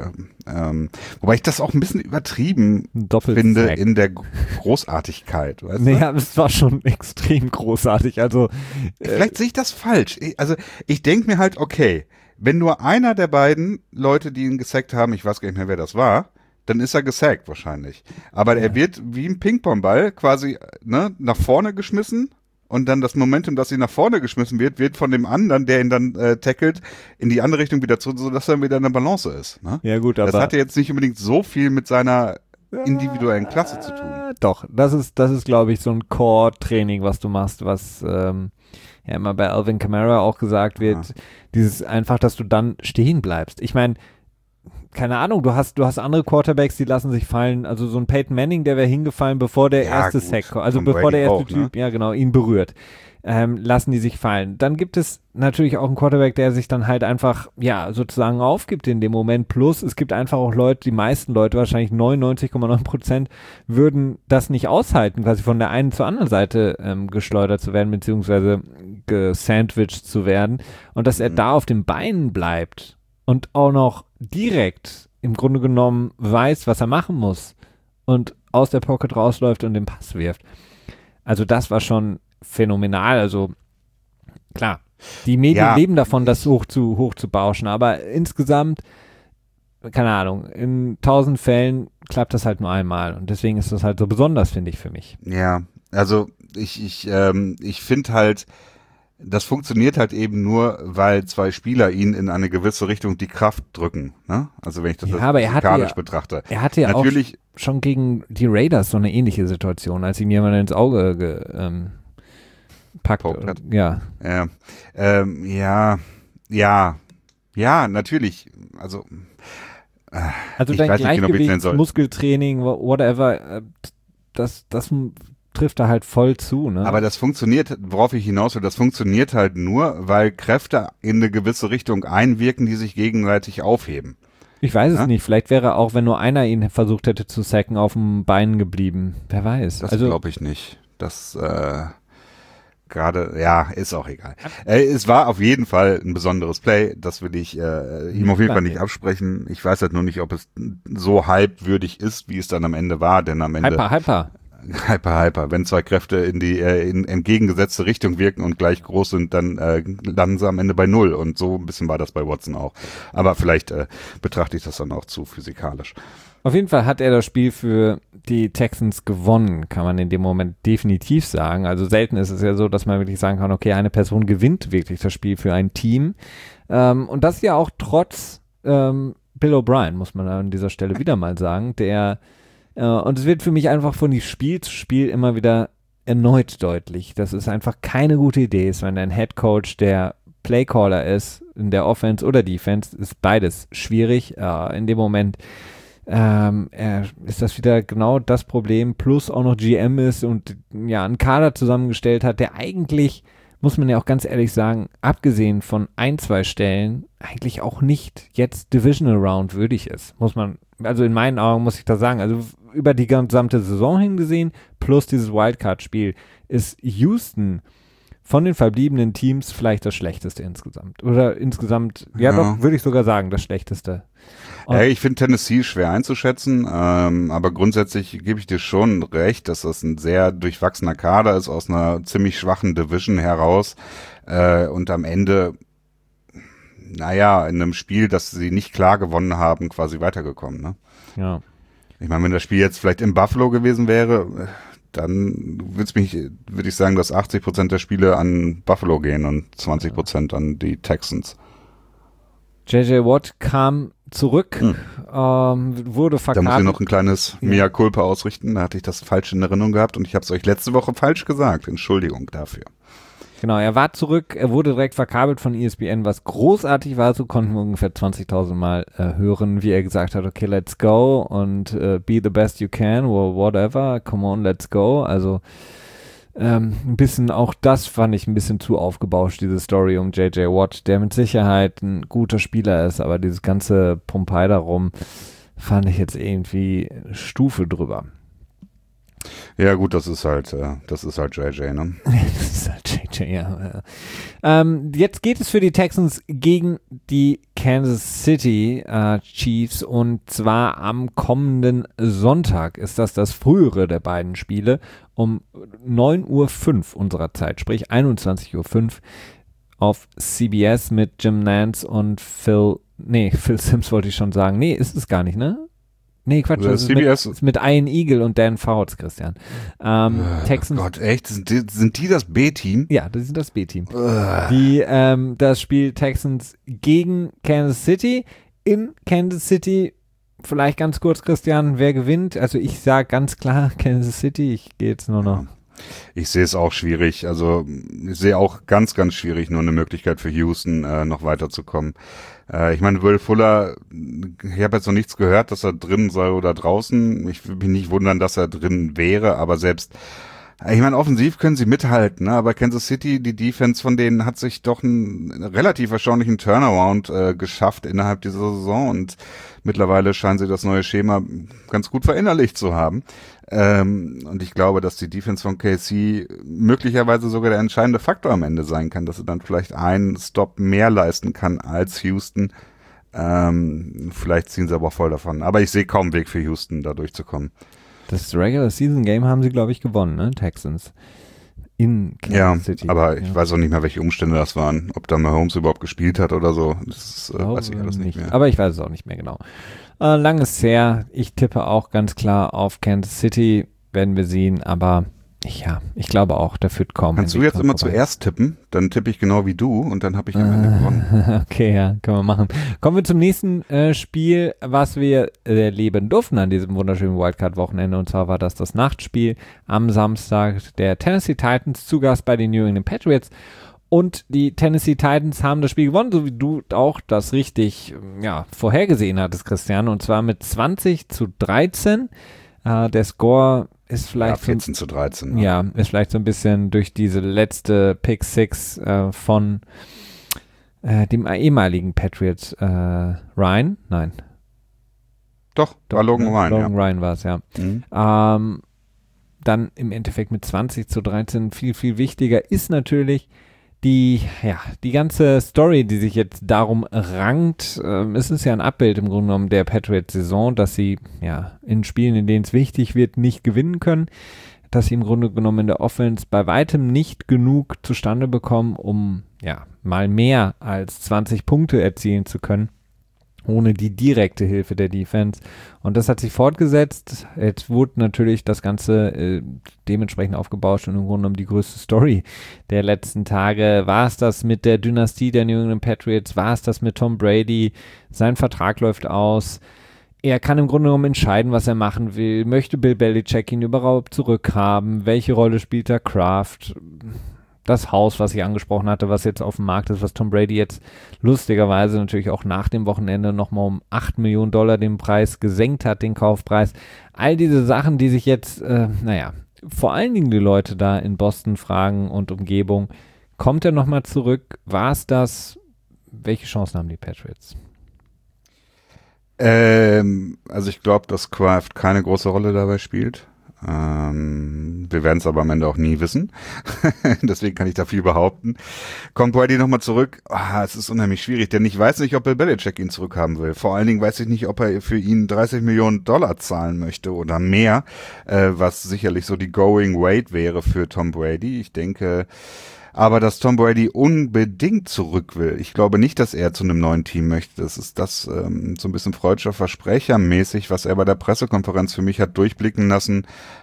B: Wobei ich das auch ein bisschen übertrieben finde in der Großartigkeit, weißt du?
A: Naja, es war schon extrem großartig, also
B: vielleicht sehe ich das falsch. Ich denke mir halt, okay, wenn nur einer der beiden Leute, die ihn gesackt haben, ich weiß gar nicht mehr, wer das war, dann ist er gesackt wahrscheinlich. Aber er wird wie ein Ping-Pong-Ball quasi nach vorne geschmissen, und dann das Momentum, dass ihn nach vorne geschmissen wird von dem anderen, der ihn dann tackelt, in die andere Richtung wieder zurück, sodass er dann wieder in der Balance ist. Ne?
A: Ja gut, aber
B: das hat ja jetzt nicht unbedingt so viel mit seiner individuellen Klasse zu tun.
A: Doch, das ist glaube ich, so ein Core-Training, was du machst, was immer bei Alvin Kamara auch gesagt wird, dieses einfach, dass du dann stehen bleibst. Ich meine, keine Ahnung, du hast andere Quarterbacks, die lassen sich fallen, also so ein Peyton Manning, der wäre hingefallen, bevor der erste Sack, also bevor der erste Typ, ihn berührt, lassen die sich fallen. Dann gibt es natürlich auch einen Quarterback, der sich dann halt einfach, sozusagen aufgibt in dem Moment, plus es gibt einfach auch Leute, die meisten Leute, wahrscheinlich 99,9%, würden das nicht aushalten, quasi von der einen zur anderen Seite geschleudert zu werden, beziehungsweise gesandwiched zu werden, und dass er da auf den Beinen bleibt und auch noch direkt im Grunde genommen weiß, was er machen muss und aus der Pocket rausläuft und den Pass wirft. Also das war schon phänomenal. Also klar, die Medien leben davon, das hoch zu bauschen, aber insgesamt, keine Ahnung, in 1000 Fällen klappt das halt nur einmal, und deswegen ist das halt so besonders, finde ich, für mich.
B: Ja, also ich finde halt, das funktioniert halt eben nur, weil zwei Spieler ihn in eine gewisse Richtung die Kraft drücken. Ne? Also wenn ich das physikalisch betrachte.
A: Er hatte ja natürlich auch schon gegen die Raiders so eine ähnliche Situation, als ihm jemand ins Auge packt.
B: Ja, natürlich. Also
A: dein Gleichgewicht, Muskeltraining, whatever, das trifft da halt voll zu, ne?
B: Aber das funktioniert, worauf ich hinaus will, das funktioniert halt nur, weil Kräfte in eine gewisse Richtung einwirken, die sich gegenseitig aufheben.
A: Ich weiß es nicht, vielleicht wäre auch, wenn nur einer ihn versucht hätte zu sacken, auf dem Bein geblieben. Wer weiß.
B: Das glaube ich nicht. Das ist auch egal. Es war auf jeden Fall ein besonderes Play, das will ich ihm auf jeden Fall nicht absprechen. Ich weiß halt nur nicht, ob es so halbwürdig ist, wie es dann am Ende war, denn am Ende...
A: Hyper.
B: Hyper. Wenn zwei Kräfte in die in entgegengesetzte Richtung wirken und gleich groß sind, dann landen sie am Ende bei 0. Und so ein bisschen war das bei Watson auch. Aber vielleicht betrachte ich das dann auch zu physikalisch.
A: Auf jeden Fall hat er das Spiel für die Texans gewonnen, kann man in dem Moment definitiv sagen. Also selten ist es ja so, dass man wirklich sagen kann, okay, eine Person gewinnt wirklich das Spiel für ein Team. Und das ja auch trotz Bill O'Brien, muss man an dieser Stelle wieder mal sagen, und es wird für mich einfach von Spiel zu Spiel immer wieder erneut deutlich, dass es einfach keine gute Idee ist, wenn ein Headcoach der Playcaller ist, in der Offense oder Defense, ist beides schwierig. In dem Moment ist das wieder genau das Problem, plus auch noch GM ist und ja, einen Kader zusammengestellt hat, der eigentlich, muss man ja auch ganz ehrlich sagen, abgesehen von 1-2 Stellen, eigentlich auch nicht jetzt Divisional Round würdig ist. Also in meinen Augen muss ich das sagen, also über die gesamte Saison hingesehen, plus dieses Wildcard-Spiel, ist Houston von den verbliebenen Teams vielleicht das schlechteste insgesamt. Oder insgesamt, ja doch, würde ich sogar sagen, das schlechteste.
B: Ich finde Tennessee schwer einzuschätzen, aber grundsätzlich gebe ich dir schon recht, dass das ein sehr durchwachsener Kader ist, aus einer ziemlich schwachen Division heraus und am Ende, in einem Spiel, das sie nicht klar gewonnen haben, quasi weitergekommen. Ne?
A: Ja.
B: Ich meine, wenn das Spiel jetzt vielleicht in Buffalo gewesen wäre, dann würde ich sagen, dass 80% der Spiele an Buffalo gehen und 20% an die Texans.
A: J.J. Watt kam zurück, wurde verkabelt.
B: Da muss ich noch ein kleines Mea Culpa ausrichten. Da hatte ich das falsch in Erinnerung gehabt und ich habe es euch letzte Woche falsch gesagt. Entschuldigung dafür.
A: Genau, er war zurück, er wurde direkt verkabelt von ESPN, was großartig war. So konnten wir ungefähr 20.000 Mal hören, wie er gesagt hat, okay, let's go und be the best you can or whatever, come on, let's go. Also ein bisschen auch das fand ich ein bisschen zu aufgebauscht, diese Story um J.J. Watt, der mit Sicherheit ein guter Spieler ist, aber dieses ganze Pompei darum fand ich jetzt irgendwie Stufe drüber.
B: Ja gut, das ist halt JJ, ne?
A: Das ist halt JJ, ja. Jetzt geht es für die Texans gegen die Kansas City Chiefs und zwar am kommenden Sonntag ist das frühere der beiden Spiele um 9:05 Uhr unserer Zeit, sprich 21:05 Uhr auf CBS mit Jim Nantz und Phil Simms wollte ich schon sagen. Nee, ist es gar nicht, ne? Nee, Quatsch, das ist mit Ian Eagle und Dan Fouts, Christian. Texans.
B: Oh Gott, echt? Sind die das B-Team?
A: Ja, das sind das B-Team. Das Spiel Texans gegen Kansas City. In Kansas City, vielleicht ganz kurz, Christian, wer gewinnt? Also ich sage ganz klar Kansas City. Ich gehe jetzt nur noch.
B: Ich sehe es auch schwierig. Also ich sehe auch ganz, ganz schwierig nur eine Möglichkeit für Houston, noch weiterzukommen. Ich meine, Will Fuller, ich habe jetzt noch nichts gehört, dass er drin sei oder draußen. Ich würde mich nicht wundern, dass er drin wäre, aber selbst, ich meine, offensiv können sie mithalten, ne? Aber Kansas City, die Defense von denen hat sich doch einen relativ erstaunlichen Turnaround geschafft innerhalb dieser Saison und mittlerweile scheinen sie das neue Schema ganz gut verinnerlicht zu haben. Und ich glaube, dass die Defense von KC möglicherweise sogar der entscheidende Faktor am Ende sein kann, dass sie dann vielleicht einen Stop mehr leisten kann als Houston. Vielleicht ziehen sie aber auch voll davon. Aber ich sehe kaum einen Weg für Houston, da durchzukommen.
A: Das Regular Season Game haben sie, glaube ich, gewonnen, ne? Texans. In Kansas City.
B: Aber ich weiß auch nicht mehr, welche Umstände das waren. Ob da Mahomes überhaupt gespielt hat oder so. Das weiß ich alles nicht mehr.
A: Aber ich weiß es auch nicht mehr genau. Lang ist her. Ich tippe auch ganz klar auf Kansas City. Werden wir sehen. Aber ich glaube auch, der führt kaum.
B: Kannst du jetzt immer zuerst tippen? Dann tippe ich genau wie du und dann habe ich am Ende gewonnen.
A: Okay, ja, können wir machen. Kommen wir zum nächsten Spiel, was wir erleben durften an diesem wunderschönen Wildcard-Wochenende. Und zwar war das Nachtspiel am Samstag der Tennessee Titans zu Gast bei den New England Patriots. Und die Tennessee Titans haben das Spiel gewonnen, so wie du auch das richtig vorhergesehen hattest, Christian. Und zwar mit 20:13. Der Score ist vielleicht
B: 14:13.
A: Ne? Ja, ist vielleicht so ein bisschen durch diese letzte Pick 6 von dem ehemaligen Patriot Ryan. Nein.
B: Doch, war Logan Ryan.
A: Logan Ryan war es, ja. Dann im Endeffekt mit 20:13 viel, viel wichtiger ist natürlich, die ganze Story, die sich jetzt darum rankt, es ist ja ein Abbild im Grunde genommen der Patriots-Saison, dass sie in Spielen, in denen es wichtig wird, nicht gewinnen können, dass sie im Grunde genommen in der Offense bei weitem nicht genug zustande bekommen, um mal mehr als 20 Punkte erzielen zu können, ohne die direkte Hilfe der Defense. Und das hat sich fortgesetzt. Jetzt wurde natürlich das Ganze dementsprechend aufgebauscht und im Grunde genommen die größte Story der letzten Tage. War es das mit der Dynastie der New England Patriots? War es das mit Tom Brady? Sein Vertrag läuft aus. Er kann im Grunde genommen entscheiden, was er machen will. Möchte Bill Belichick ihn überhaupt zurückhaben? Welche Rolle spielt der Kraft? Das Haus, was ich angesprochen hatte, was jetzt auf dem Markt ist, was Tom Brady jetzt lustigerweise natürlich auch nach dem Wochenende nochmal um $8 Millionen den Preis gesenkt hat, den Kaufpreis. All diese Sachen, die sich jetzt, vor allen Dingen die Leute da in Boston fragen und Umgebung, kommt er nochmal zurück? War es das? Welche Chancen haben die Patriots?
B: Also ich glaube, dass Kraft keine große Rolle dabei spielt. Wir werden es aber am Ende auch nie wissen. Deswegen kann ich da viel behaupten. Kommt Brady nochmal zurück? Es ist unheimlich schwierig, denn ich weiß nicht, ob Bill Belichick ihn zurückhaben will. Vor allen Dingen weiß ich nicht, ob er für ihn $30 Millionen zahlen möchte oder mehr, was sicherlich so die Going Rate wäre für Tom Brady. Ich denke aber, dass Tom Brady unbedingt zurück will. Ich glaube nicht, dass er zu einem neuen Team möchte. Das ist das so ein bisschen freudscher Versprecher mäßig, was er bei der Pressekonferenz für mich hat durchblicken lassen.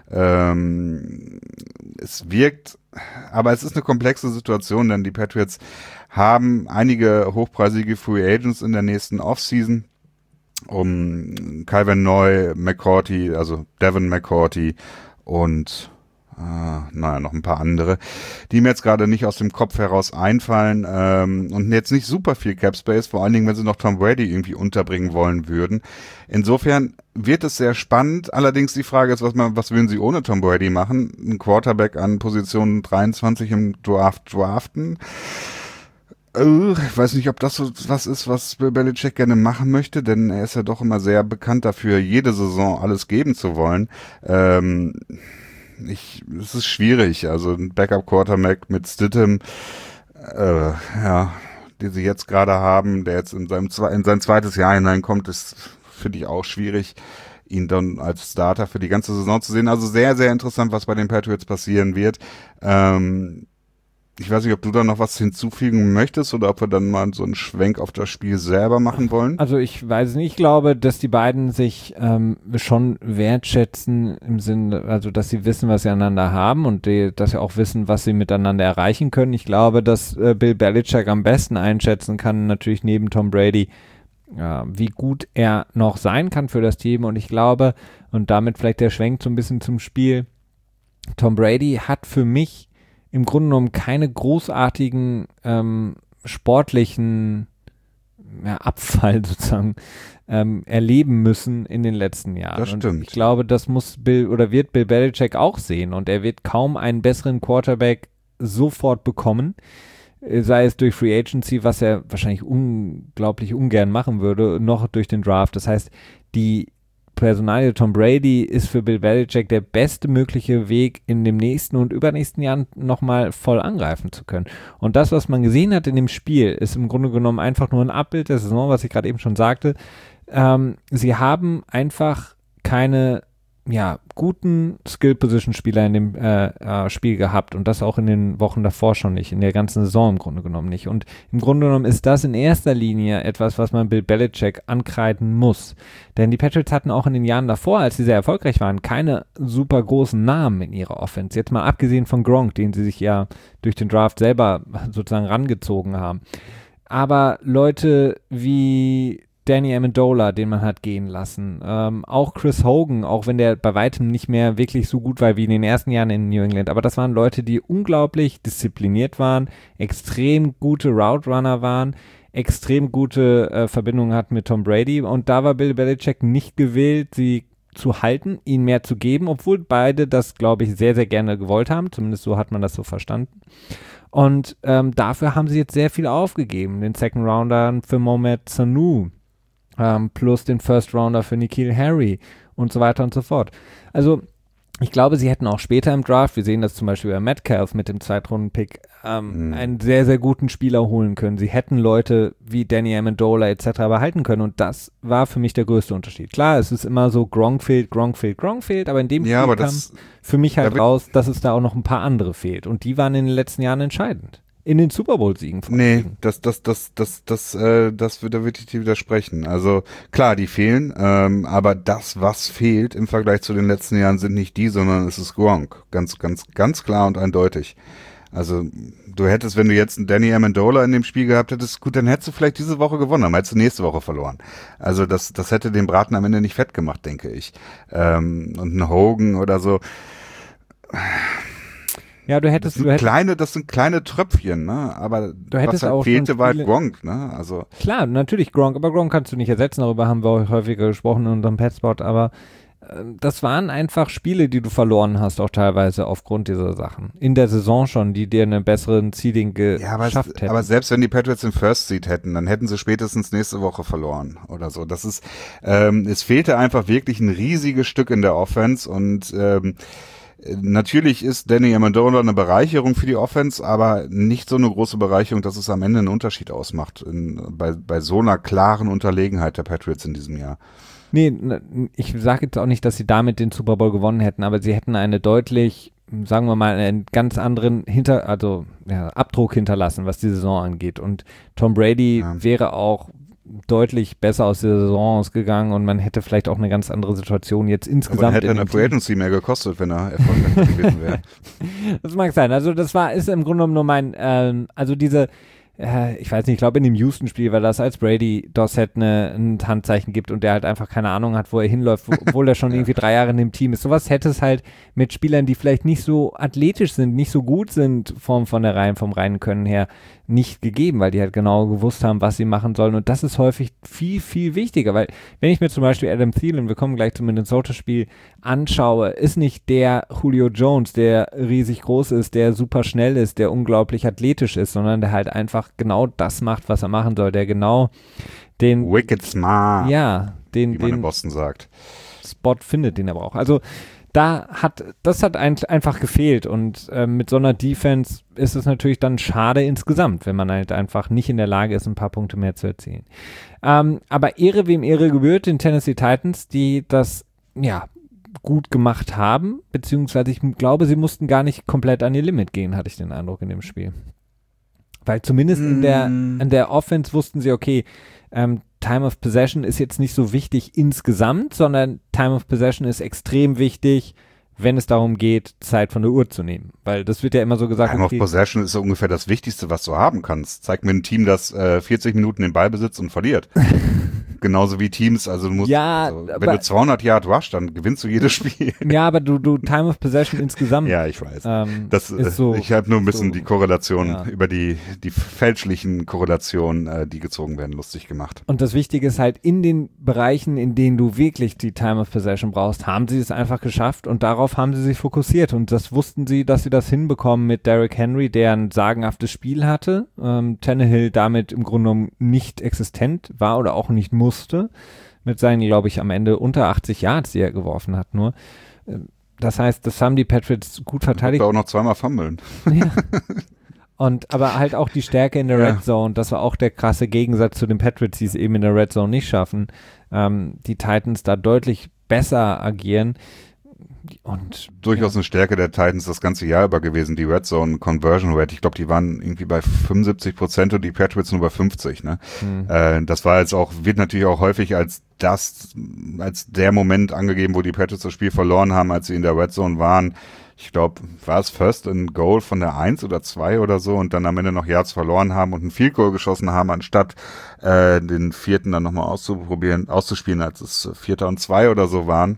B: Es wirkt, aber es ist eine komplexe Situation, denn die Patriots haben einige hochpreisige Free Agents in der nächsten Offseason, um Calvin Neu, McCourty, also Devin McCourty und noch ein paar andere, die mir jetzt gerade nicht aus dem Kopf heraus einfallen und jetzt nicht super viel Cap Space, vor allen Dingen, wenn sie noch Tom Brady irgendwie unterbringen wollen würden. Insofern wird es sehr spannend. Allerdings die Frage ist, was würden sie ohne Tom Brady machen? Ein Quarterback an Position 23 im draften? Ich weiß nicht, ob das so was ist, was Bill Belichick gerne machen möchte, denn er ist ja doch immer sehr bekannt dafür, jede Saison alles geben zu wollen. Es ist schwierig, also ein Backup-Quarterback mit Stidham, die sie jetzt gerade haben, der jetzt in sein zweites Jahr hineinkommt, ist, finde ich, auch schwierig, ihn dann als Starter für die ganze Saison zu sehen. Also sehr, sehr interessant, was bei den Patriots passieren wird. Ich weiß nicht, ob du da noch was hinzufügen möchtest oder ob wir dann mal so einen Schwenk auf das Spiel selber machen wollen.
A: Also ich weiß nicht, ich glaube, dass die beiden sich schon wertschätzen im Sinne, also dass sie wissen, was sie einander haben und dass sie auch wissen, was sie miteinander erreichen können. Ich glaube, dass Bill Belichick am besten einschätzen kann, natürlich neben Tom Brady, wie gut er noch sein kann für das Team. Und ich glaube, und damit vielleicht der Schwenk so ein bisschen zum Spiel, Tom Brady hat für mich im Grunde genommen keine großartigen sportlichen Abfall sozusagen erleben müssen in den letzten Jahren.
B: Das stimmt.
A: Und ich glaube, das wird Bill Belichick auch sehen und er wird kaum einen besseren Quarterback sofort bekommen, sei es durch Free Agency, was er wahrscheinlich unglaublich ungern machen würde, noch durch den Draft. Das heißt, die Personalie Tom Brady ist für Bill Belichick der beste mögliche Weg, in dem nächsten und übernächsten Jahren nochmal voll angreifen zu können. Und das, was man gesehen hat in dem Spiel, ist im Grunde genommen einfach nur ein Abbild der Saison, was ich gerade eben schon sagte. Sie haben einfach keine guten Skill-Position-Spieler in dem Spiel gehabt und das auch in den Wochen davor schon nicht, in der ganzen Saison im Grunde genommen nicht. Und im Grunde genommen ist das in erster Linie etwas, was man Bill Belichick ankreiden muss. Denn die Patriots hatten auch in den Jahren davor, als sie sehr erfolgreich waren, keine super großen Namen in ihrer Offense. Jetzt mal abgesehen von Gronk, den sie sich ja durch den Draft selber sozusagen rangezogen haben. Aber Leute wie Danny Amendola, den man hat gehen lassen. Auch Chris Hogan, auch wenn der bei weitem nicht mehr wirklich so gut war wie in den ersten Jahren in New England. Aber das waren Leute, die unglaublich diszipliniert waren, extrem gute Route Runner waren, extrem gute Verbindungen hatten mit Tom Brady. Und da war Bill Belichick nicht gewillt, sie zu halten, ihnen mehr zu geben, obwohl beide das, glaube ich, sehr, sehr gerne gewollt haben. Zumindest so hat man das so verstanden. Und dafür haben sie jetzt sehr viel aufgegeben. Den Second Rounder für Mohamed Sanu, plus den First Rounder für N'Keal Harry und so weiter und so fort. Also Ich glaube, sie hätten auch später im Draft, wir sehen das zum Beispiel bei Metcalf mit dem Zweitrunden-Pick, einen sehr, sehr guten Spieler holen können. Sie hätten Leute wie Danny Amendola etc. behalten können und das war für mich der größte Unterschied. Klar, es ist immer so Gronk fehlt, aber in dem Spiel kam für mich halt raus, dass es da auch noch ein paar andere fehlt und die waren in den letzten Jahren entscheidend. In den Super Bowl-Siegen.
B: Nee, da würde ich dir widersprechen. Also klar, die fehlen, aber das, was fehlt im Vergleich zu den letzten Jahren, sind nicht die, sondern es ist Gronk. Ganz, ganz, ganz klar und eindeutig. Also du hättest, wenn du jetzt einen Danny Amendola in dem Spiel gehabt hättest, gut, dann hättest du vielleicht diese Woche gewonnen, dann hättest du nächste Woche verloren. Also das hätte den Braten am Ende nicht fett gemacht, denke ich. Und ein Hogan oder so.
A: Ja,
B: das sind kleine Tröpfchen, ne? Aber was halt fehlte, war halt Gronk, ne? Also
A: klar, natürlich Gronk, aber Gronk kannst du nicht ersetzen, darüber haben wir häufiger gesprochen in unserem Petspot, aber das waren einfach Spiele, die du verloren hast, auch teilweise aufgrund dieser Sachen. In der Saison schon, die dir einen besseren Seeding geschafft hätten.
B: Aber selbst wenn die Patriots den First Seed hätten, dann hätten sie spätestens nächste Woche verloren oder so. Das ist, es fehlte einfach wirklich ein riesiges Stück in der Offense und natürlich ist Danny Amendola eine Bereicherung für die Offense, aber nicht so eine große Bereicherung, dass es am Ende einen Unterschied ausmacht bei so einer klaren Unterlegenheit der Patriots in diesem Jahr.
A: Nee, ich sage jetzt auch nicht, dass sie damit den Super Bowl gewonnen hätten, aber sie hätten eine deutlich, sagen wir mal, einen ganz anderen Abdruck hinterlassen, was die Saison angeht. Und Tom Brady wäre auch deutlich besser aus der Saison ausgegangen und man hätte vielleicht auch eine ganz andere Situation jetzt insgesamt. Aber
B: hätte eine Free Agency mehr gekostet, wenn er erfolgreich gewesen wäre.
A: Das mag sein. Also das ist im Grunde genommen nur mein, ich weiß nicht, ich glaube in dem Houston-Spiel war das, als Brady Dossett ein Handzeichen gibt und der halt einfach keine Ahnung hat, wo er hinläuft, obwohl er schon irgendwie 3 Jahre in dem Team ist. Sowas hätte es halt mit Spielern, die vielleicht nicht so athletisch sind, nicht so gut sind vom reinen Können her, nicht gegeben, weil die halt genau gewusst haben, was sie machen sollen und das ist häufig viel, viel wichtiger, weil wenn ich mir zum Beispiel Adam Thielen, wir kommen gleich zum Minnesota-Spiel, anschaue, ist nicht der Julio Jones, der riesig groß ist, der super schnell ist, der unglaublich athletisch ist, sondern der halt einfach genau das macht, was er machen soll, der genau den
B: Wicked smart,
A: wie
B: man in Boston sagt,
A: Spot findet, den er braucht. Also das hat einfach gefehlt und mit so einer Defense ist es natürlich dann schade insgesamt, wenn man halt einfach nicht in der Lage ist, ein paar Punkte mehr zu erzielen. Aber Ehre wem Ehre gebührt, den Tennessee Titans, die das, gut gemacht haben, beziehungsweise ich glaube, sie mussten gar nicht komplett an ihr Limit gehen, hatte ich den Eindruck in dem Spiel. Weil zumindest in der Offense wussten sie, okay, Time of Possession ist jetzt nicht so wichtig insgesamt, sondern Time of Possession ist extrem wichtig, wenn es darum geht, Zeit von der Uhr zu nehmen. Weil das wird ja immer so gesagt.
B: Time of Possession ist so ungefähr das Wichtigste, was du haben kannst. Zeig mir ein Team, das 40 Minuten den Ball besitzt und verliert. Genauso wie Teams, also du musst, wenn du 200 Yard rushst, dann gewinnst du jedes Spiel.
A: Ja, aber du Time of Possession insgesamt.
B: Ja, ich weiß. Ich habe nur ein bisschen die Korrelation über die fälschlichen Korrelationen, die gezogen werden, lustig gemacht.
A: Und das Wichtige ist halt, in den Bereichen, in denen du wirklich die Time of Possession brauchst, haben sie es einfach geschafft und darauf haben sie sich fokussiert und das wussten sie, dass sie das hinbekommen mit Derrick Henry, der ein sagenhaftes Spiel hatte, Tannehill damit im Grunde genommen nicht existent war oder auch nicht musste, mit seinen, glaube ich, am Ende unter 80 Yards, die er geworfen hat nur. Das heißt, das haben die Patriots gut verteidigt.
B: Auch noch zweimal fummeln.
A: Ja. Aber halt auch die Stärke in der Red Zone, das war auch der krasse Gegensatz zu den Patriots, die es eben in der Red Zone nicht schaffen. Die Titans da deutlich besser agieren. Und
B: durchaus eine Stärke der Titans das ganze Jahr über gewesen, die Red Zone Conversion Rate. Ich glaube, die waren irgendwie bei 75% und die Patriots nur bei 50%. Ne? Das war jetzt auch, wird natürlich auch häufig als der Moment angegeben, wo die Patriots das Spiel verloren haben, als sie in der Red Zone waren. Ich glaube, war es First and Goal von der 1 oder 2 oder so und dann am Ende noch Yards verloren haben und einen Field Goal geschossen haben, anstatt den vierten dann nochmal auszuspielen, als es 4. und 2 oder so waren.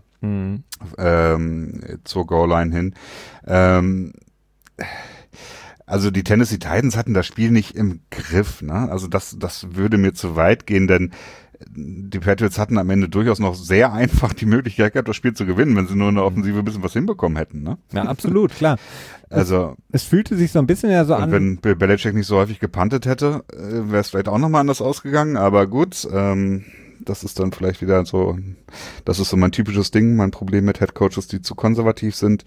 B: Zur Goal-Line hin. Also die Tennessee Titans hatten das Spiel nicht im Griff, ne? Also das würde mir zu weit gehen, denn die Patriots hatten am Ende durchaus noch sehr einfach die Möglichkeit gehabt, das Spiel zu gewinnen, wenn sie nur in der Offensive ein bisschen was hinbekommen hätten, ne?
A: Ja, absolut, klar.
B: Also
A: es fühlte sich so ein bisschen ja so an.
B: Wenn Belichick nicht so häufig gepuntet hätte, wäre es vielleicht auch nochmal anders ausgegangen, aber gut, Das ist dann vielleicht wieder so, das ist so mein typisches Ding, mein Problem mit Headcoaches, die zu konservativ sind.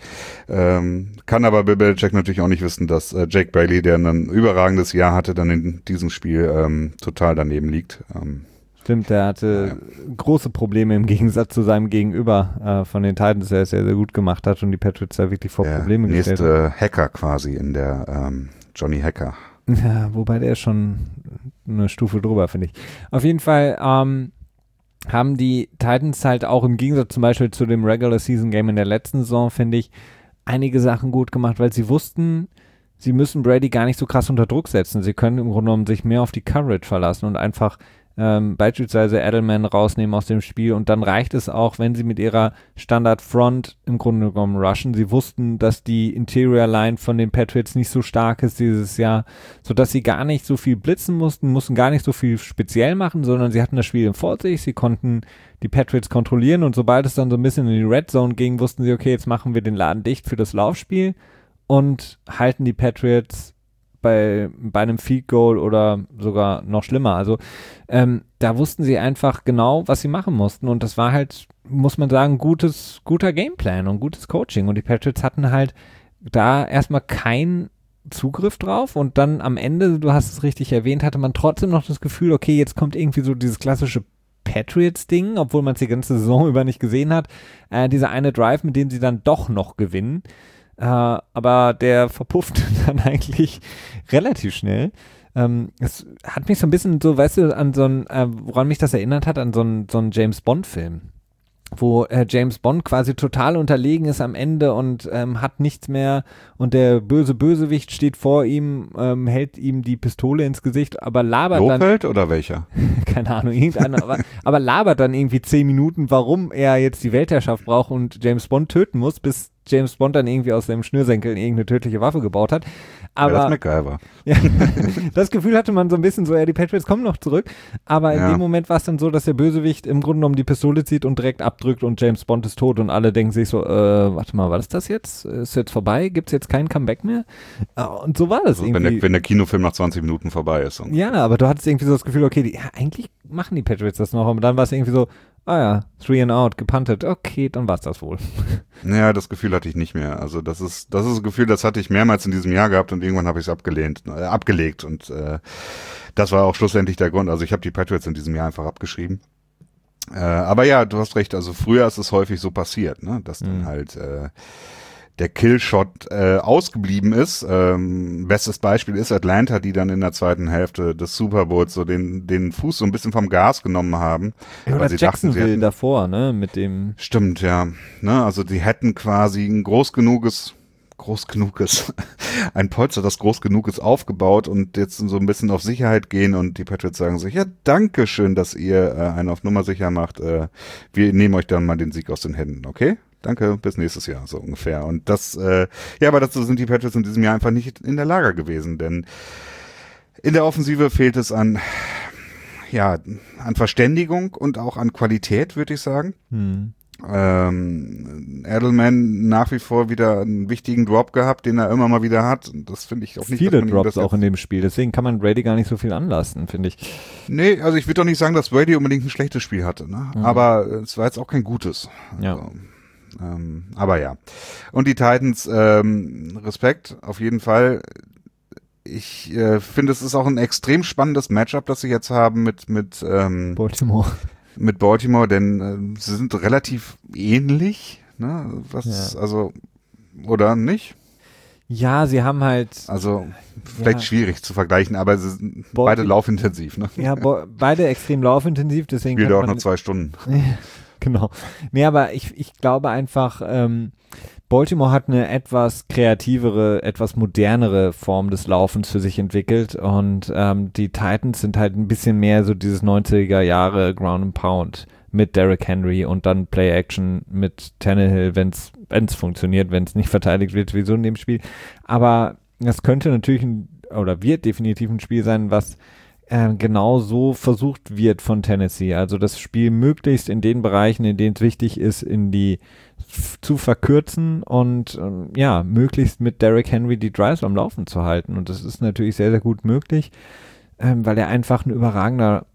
B: Kann aber Bill Belichick natürlich auch nicht wissen, dass Jake Bailey, der ein überragendes Jahr hatte, dann in diesem Spiel total daneben liegt.
A: Stimmt, der hatte große Probleme im Gegensatz zu seinem Gegenüber von den Titans, der es sehr, sehr gut gemacht hat und die Patriots da wirklich vor Probleme gestellt haben.
B: Der nächste Hacker quasi in der Johnny Hacker.
A: Ja, wobei der ist schon eine Stufe drüber, finde ich. Auf jeden Fall haben die Titans halt auch im Gegensatz zum Beispiel zu dem Regular Season Game in der letzten Saison, finde ich, einige Sachen gut gemacht, weil sie wussten, sie müssen Brady gar nicht so krass unter Druck setzen. Sie können im Grunde genommen sich mehr auf die Coverage verlassen und einfach beispielsweise Edelman rausnehmen aus dem Spiel und dann reicht es auch, wenn sie mit ihrer Standard-Front im Grunde genommen rushen. Sie wussten, dass die Interior Line von den Patriots nicht so stark ist dieses Jahr, sodass sie gar nicht so viel blitzen mussten gar nicht so viel speziell machen, sondern sie hatten das Spiel vor sich, sie konnten die Patriots kontrollieren und sobald es dann so ein bisschen in die Red Zone ging, wussten sie, okay, jetzt machen wir den Laden dicht für das Laufspiel und halten die Patriots bei einem Field Goal oder sogar noch schlimmer. Also da wussten sie einfach genau, was sie machen mussten und das war halt, muss man sagen, guter Gameplan und gutes Coaching und die Patriots hatten halt da erstmal keinen Zugriff drauf und dann am Ende, du hast es richtig erwähnt, hatte man trotzdem noch das Gefühl, okay, jetzt kommt irgendwie so dieses klassische Patriots-Ding, obwohl man es die ganze Saison über nicht gesehen hat, dieser eine Drive, mit dem sie dann doch noch gewinnen. Aber der verpufft dann eigentlich relativ schnell. Es hat mich so ein bisschen so, weißt du, an so ein, woran mich das erinnert hat, an so einen James-Bond-Film, wo James Bond quasi total unterlegen ist am Ende und hat nichts mehr und der böse Bösewicht steht vor ihm, hält ihm die Pistole ins Gesicht, aber labert
B: Blofeld oder welcher?
A: Keine Ahnung, irgendeiner, aber labert dann irgendwie 10 Minuten, warum er jetzt die Weltherrschaft braucht und James Bond töten muss, bis James Bond dann irgendwie aus seinem Schnürsenkel irgendeine tödliche Waffe gebaut hat. Aber
B: das MacGyver.
A: Ja, das Gefühl hatte man so ein bisschen so, ja, die Patriots kommen noch zurück, aber in dem Moment war es dann so, dass der Bösewicht im Grunde genommen die Pistole zieht und direkt abdrückt und James Bond ist tot und alle denken sich so, warte mal, war das jetzt? Ist jetzt vorbei? Gibt's jetzt kein Comeback mehr? Und so war das
B: Also
A: irgendwie.
B: wenn der Kinofilm nach 20 Minuten vorbei ist.
A: Ja, aber du hattest irgendwie so das Gefühl, okay, eigentlich machen die Patriots das noch, aber dann war es irgendwie so, 3 and out, gepuntet, okay, dann war's das wohl.
B: Ja, das Gefühl hatte ich nicht mehr. Also das ist ein Gefühl, das hatte ich mehrmals in diesem Jahr gehabt und irgendwann habe ich es abgelegt und das war auch schlussendlich der Grund. Also ich habe die Patriots in diesem Jahr einfach abgeschrieben. Aber ja, du hast recht, also früher ist es häufig so passiert, ne, dass dann halt der Killshot ausgeblieben ist. Bestes Beispiel ist Atlanta, die dann in der zweiten Hälfte des Super Bowls so den Fuß so ein bisschen vom Gas genommen haben.
A: Ja, oder Jacksonville davor, ne, mit dem...
B: Stimmt, ja. Ne, also die hätten quasi ein ein Polster, das groß genug ist, aufgebaut und jetzt so ein bisschen auf Sicherheit gehen und die Patriots sagen sich, ja, danke schön, dass ihr einen auf Nummer sicher macht. Wir nehmen euch dann mal den Sieg aus den Händen, okay? Danke, bis nächstes Jahr, so ungefähr. Und das, aber dazu sind die Patriots in diesem Jahr einfach nicht in der Lage gewesen, denn in der Offensive fehlt es an Verständigung und auch an Qualität, würde ich sagen. Edelman nach wie vor wieder einen wichtigen Drop gehabt, den er immer mal wieder hat. Das finde ich auch nicht.
A: Viele Drops auch in dem Spiel, deswegen kann man Brady gar nicht so viel anlasten, finde ich.
B: Nee, also ich würde doch nicht sagen, dass Brady unbedingt ein schlechtes Spiel hatte, ne? Aber es war jetzt auch kein gutes.
A: Ja.
B: Also, aber ja. Und die Titans, Respekt, auf jeden Fall. Ich finde, es ist auch ein extrem spannendes Matchup, das sie jetzt haben mit
A: Baltimore.
B: Mit Baltimore, denn sie sind relativ ähnlich, ne? Also, oder nicht?
A: Ja, sie haben halt...
B: Also, vielleicht schwierig zu vergleichen, aber sie sind beide laufintensiv, ne?
A: Ja, beide extrem laufintensiv, deswegen...
B: Spielt auch nur 2 Stunden.
A: Genau. Nee, aber ich glaube einfach, Baltimore hat eine etwas kreativere, etwas modernere Form des Laufens für sich entwickelt und die Titans sind halt ein bisschen mehr so dieses 90er Jahre Ground and Pound mit Derrick Henry und dann Play-Action mit Tannehill, wenn's funktioniert, wenn es nicht verteidigt wird, wie so in dem Spiel. Aber das könnte natürlich wird definitiv ein Spiel sein, was genau so versucht wird von Tennessee. Also das Spiel möglichst in den Bereichen, in denen es wichtig ist, zu verkürzen und möglichst mit Derrick Henry die Drives am Laufen zu halten. Und das ist natürlich sehr, sehr gut möglich, weil er einfach ein überragender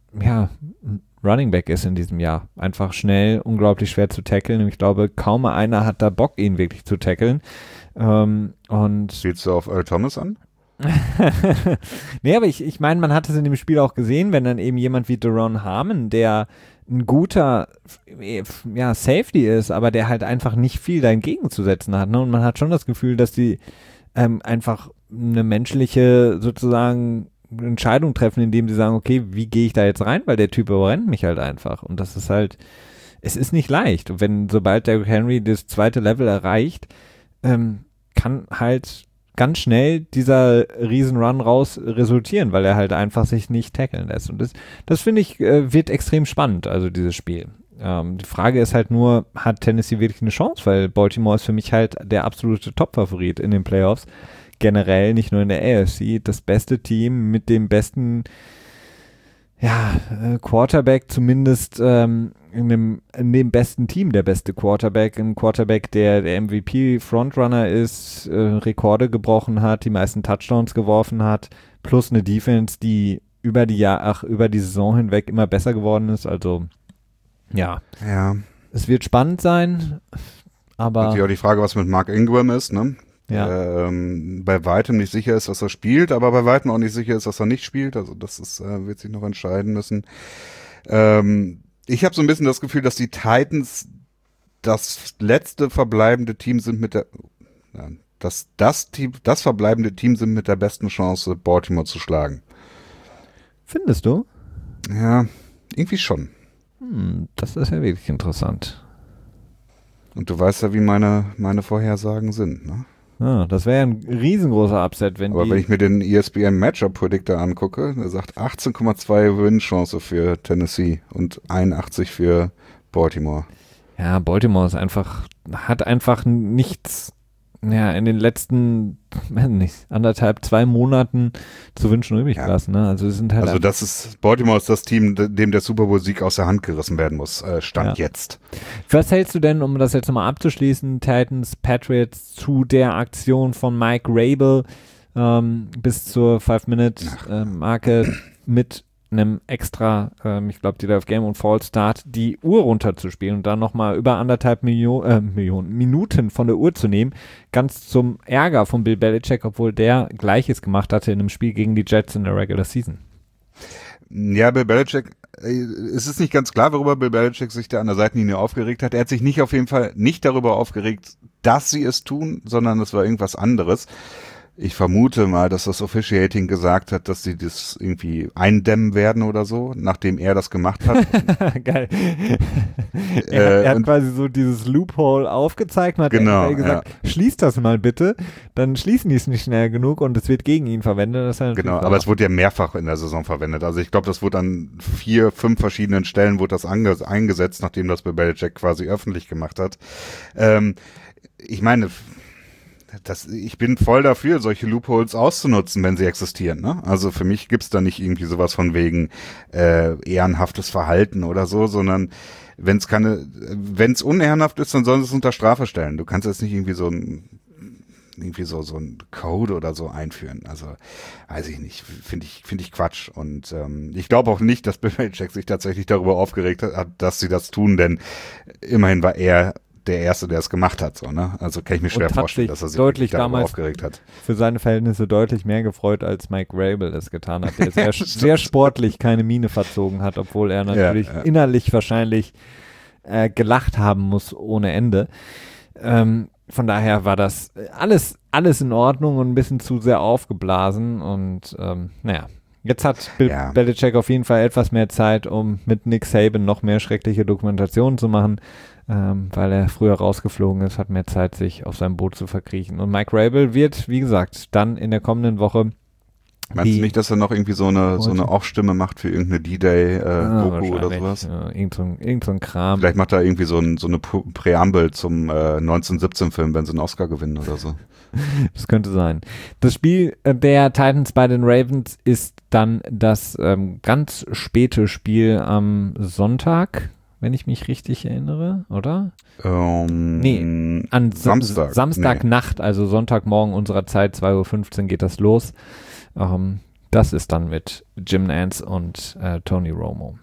A: Running Back ist in diesem Jahr. Einfach schnell, unglaublich schwer zu tackeln. Und ich glaube, kaum einer hat da Bock, ihn wirklich zu tackeln. Und
B: Spielst du auf Earl Thomas an?
A: Nee, aber ich meine, man hat es in dem Spiel auch gesehen, wenn dann eben jemand wie Daron Harmon, der ein guter Safety ist, aber der halt einfach nicht viel da entgegenzusetzen hat. Ne? Und man hat schon das Gefühl, dass die einfach eine menschliche sozusagen Entscheidung treffen, indem sie sagen, okay, wie gehe ich da jetzt rein, weil der Typ überrennt mich halt einfach. Und das ist halt, es ist nicht leicht. Und sobald Derrick Henry das zweite Level erreicht, kann halt ganz schnell dieser Riesenrun raus resultieren, weil er halt einfach sich nicht tackeln lässt. Und das finde ich, wird extrem spannend, also dieses Spiel. Die Frage ist halt nur, hat Tennessee wirklich eine Chance? Weil Baltimore ist für mich halt der absolute Top-Favorit in den Playoffs. Generell, nicht nur in der AFC, das beste Team mit dem besten Quarterback, zumindest in dem besten Team der beste Quarterback. Ein Quarterback, der MVP-Frontrunner ist, Rekorde gebrochen hat, die meisten Touchdowns geworfen hat, plus eine Defense, die über die Saison hinweg immer besser geworden ist. Also ja. Es wird spannend sein, aber
B: natürlich auch die Frage, was mit Mark Ingram ist, ne?
A: Ja.
B: Bei weitem nicht sicher ist, dass er spielt, aber bei weitem auch nicht sicher ist, dass er nicht spielt. Also das ist, wird sich noch entscheiden müssen. Ich habe so ein bisschen das Gefühl, dass die Titans das letzte verbleibende Team sind das verbleibende Team sind mit der besten Chance, Baltimore zu schlagen.
A: Findest du?
B: Ja, irgendwie schon.
A: Das ist ja wirklich interessant.
B: Und du weißt ja, wie meine Vorhersagen sind, ne?
A: Ja, das wäre ja ein riesengroßer Upset, wenn
B: wenn ich mir den ESPN Matchup Predictor angucke, der sagt 18,2 Win-Chance für Tennessee und 81 für Baltimore.
A: Ja, Baltimore hat einfach nichts in den letzten, anderthalb, 2 Monaten zu wünschen übrig gelassen. Ne? Also
B: Baltimore ist das Team, dem der Super Bowl-Sieg aus der Hand gerissen werden muss, Stand jetzt.
A: Was hältst du denn, um das jetzt nochmal abzuschließen, Titans, Patriots zu der Aktion von Mike Rabel bis zur 5-Minute-Marke mit einem extra, ich glaube, die auf Game und Fall Start, die Uhr runterzuspielen und dann nochmal über 1,5 Minuten von der Uhr zu nehmen, ganz zum Ärger von Bill Belichick, obwohl der Gleiches gemacht hatte in einem Spiel gegen die Jets in der Regular Season.
B: Ja, Bill Belichick, es ist nicht ganz klar, worüber Bill Belichick sich da an der Seitenlinie aufgeregt hat. Er hat sich auf jeden Fall nicht darüber aufgeregt, dass sie es tun, sondern es war irgendwas anderes. Ich vermute mal, dass das Officiating gesagt hat, dass sie das irgendwie eindämmen werden oder so, nachdem er das gemacht hat.
A: Geil. Er hat quasi so dieses Loophole aufgezeigt und hat gesagt, schließt das mal bitte, dann schließen die es nicht schnell genug und es wird gegen ihn verwendet.
B: Genau, aber es wurde ja mehrfach in der Saison verwendet. Also ich glaube, das wurde an 4, 5 verschiedenen Stellen wurde das eingesetzt, nachdem das bei Belichick quasi öffentlich gemacht hat. Ich meine, ich bin voll dafür, solche Loopholes auszunutzen, wenn sie existieren. Ne? Also für mich gibt's da nicht irgendwie sowas von wegen ehrenhaftes Verhalten oder so, sondern wenn's unehrenhaft ist, dann sollen sie es unter Strafe stellen. Du kannst jetzt nicht irgendwie so ein Code oder so einführen. Also weiß ich nicht, finde ich Quatsch. Und ich glaube auch nicht, dass Bill Belichick sich tatsächlich darüber aufgeregt hat, dass sie das tun, denn immerhin war er der Erste, der es gemacht hat. So, ne? Also kann ich mir schwer vorstellen, dass er sich
A: deutlich
B: darüber aufgeregt hat.
A: Für seine Verhältnisse deutlich mehr gefreut, als Mike Rabel es getan hat, der sehr sportlich keine Miene verzogen hat, obwohl er natürlich innerlich wahrscheinlich gelacht haben muss ohne Ende. Von daher war das alles in Ordnung und ein bisschen zu sehr aufgeblasen und jetzt hat Bill Belichick auf jeden Fall etwas mehr Zeit, um mit Nick Saban noch mehr schreckliche Dokumentationen zu machen, weil er früher rausgeflogen ist, hat mehr Zeit, sich auf sein Boot zu verkriechen. Und Mike Rabel wird, wie gesagt, dann in der kommenden Woche
B: Meinst du nicht, dass er noch irgendwie so eine Off-Stimme macht für irgendeine D-Day-Doku oder sowas?
A: Ja, irgend so ein Kram.
B: Vielleicht macht er irgendwie so eine Präambel zum 1917-Film, wenn sie einen Oscar gewinnen oder so.
A: Das könnte sein. Das Spiel der Titans bei den Ravens ist dann das ganz späte Spiel am Sonntag, wenn ich mich richtig erinnere, oder? An Samstagnacht, also Sonntagmorgen unserer Zeit, 2:15 Uhr geht das los. Das ist dann mit Jim Nantz und Tony Romo.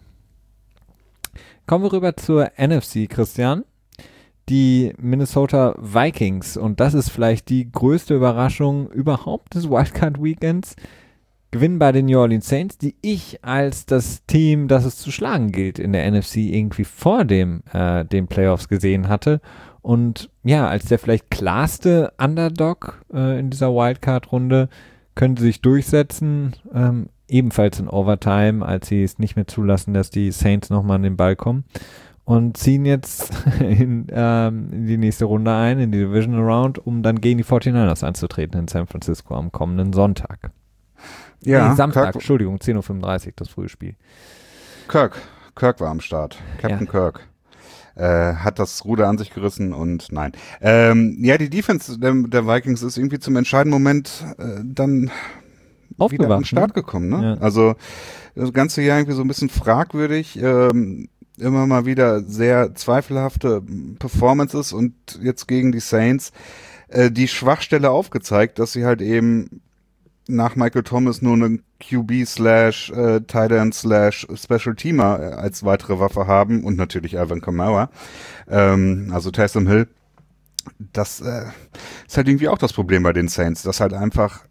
A: Kommen wir rüber zur NFC, Christian. Die Minnesota Vikings, und das ist vielleicht die größte Überraschung überhaupt des Wildcard-Weekends, gewinnen bei den New Orleans Saints, die ich als das Team, das es zu schlagen gilt in der NFC, irgendwie vor den Playoffs gesehen hatte. Und ja, als der vielleicht klarste Underdog in dieser Wildcard-Runde, können sie sich durchsetzen, ebenfalls in Overtime, als sie es nicht mehr zulassen, dass die Saints nochmal an den Ball kommen. Und ziehen jetzt in die nächste Runde ein, in die Divisional Round, um dann gegen die 49ers anzutreten in San Francisco am kommenden Sonntag.
B: Ja,
A: Samstag, Entschuldigung, 10:35 Uhr, das frühe Spiel.
B: Kirk war am Start. Captain Kirk. Hat das Ruder an sich gerissen und nein. Die Defense der Vikings ist irgendwie zum entscheidenden Moment dann wieder an den Start gekommen. Ne? Ja. Also das ganze Jahr irgendwie so ein bisschen fragwürdig. Immer mal wieder sehr zweifelhafte Performances und jetzt gegen die Saints die Schwachstelle aufgezeigt, dass sie halt eben nach Michael Thomas nur einen QB/Tight End/Special Teamer als weitere Waffe haben und natürlich Alvin Kamara, also Taysom Hill. Das ist halt irgendwie auch das Problem bei den Saints, dass halt einfach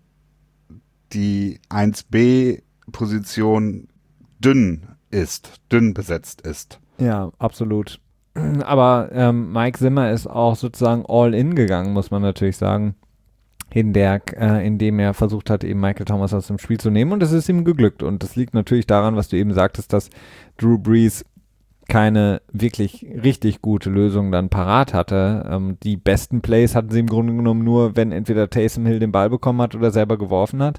B: die 1B-Position dünn besetzt ist.
A: Ja, absolut. Aber Mike Zimmer ist auch sozusagen all in gegangen, muss man natürlich sagen, indem er versucht hat, eben Michael Thomas aus dem Spiel zu nehmen, und es ist ihm geglückt. Und das liegt natürlich daran, was du eben sagtest, dass Drew Brees keine wirklich richtig gute Lösung dann parat hatte. Die besten Plays hatten sie im Grunde genommen nur, wenn entweder Taysom Hill den Ball bekommen hat oder selber geworfen hat.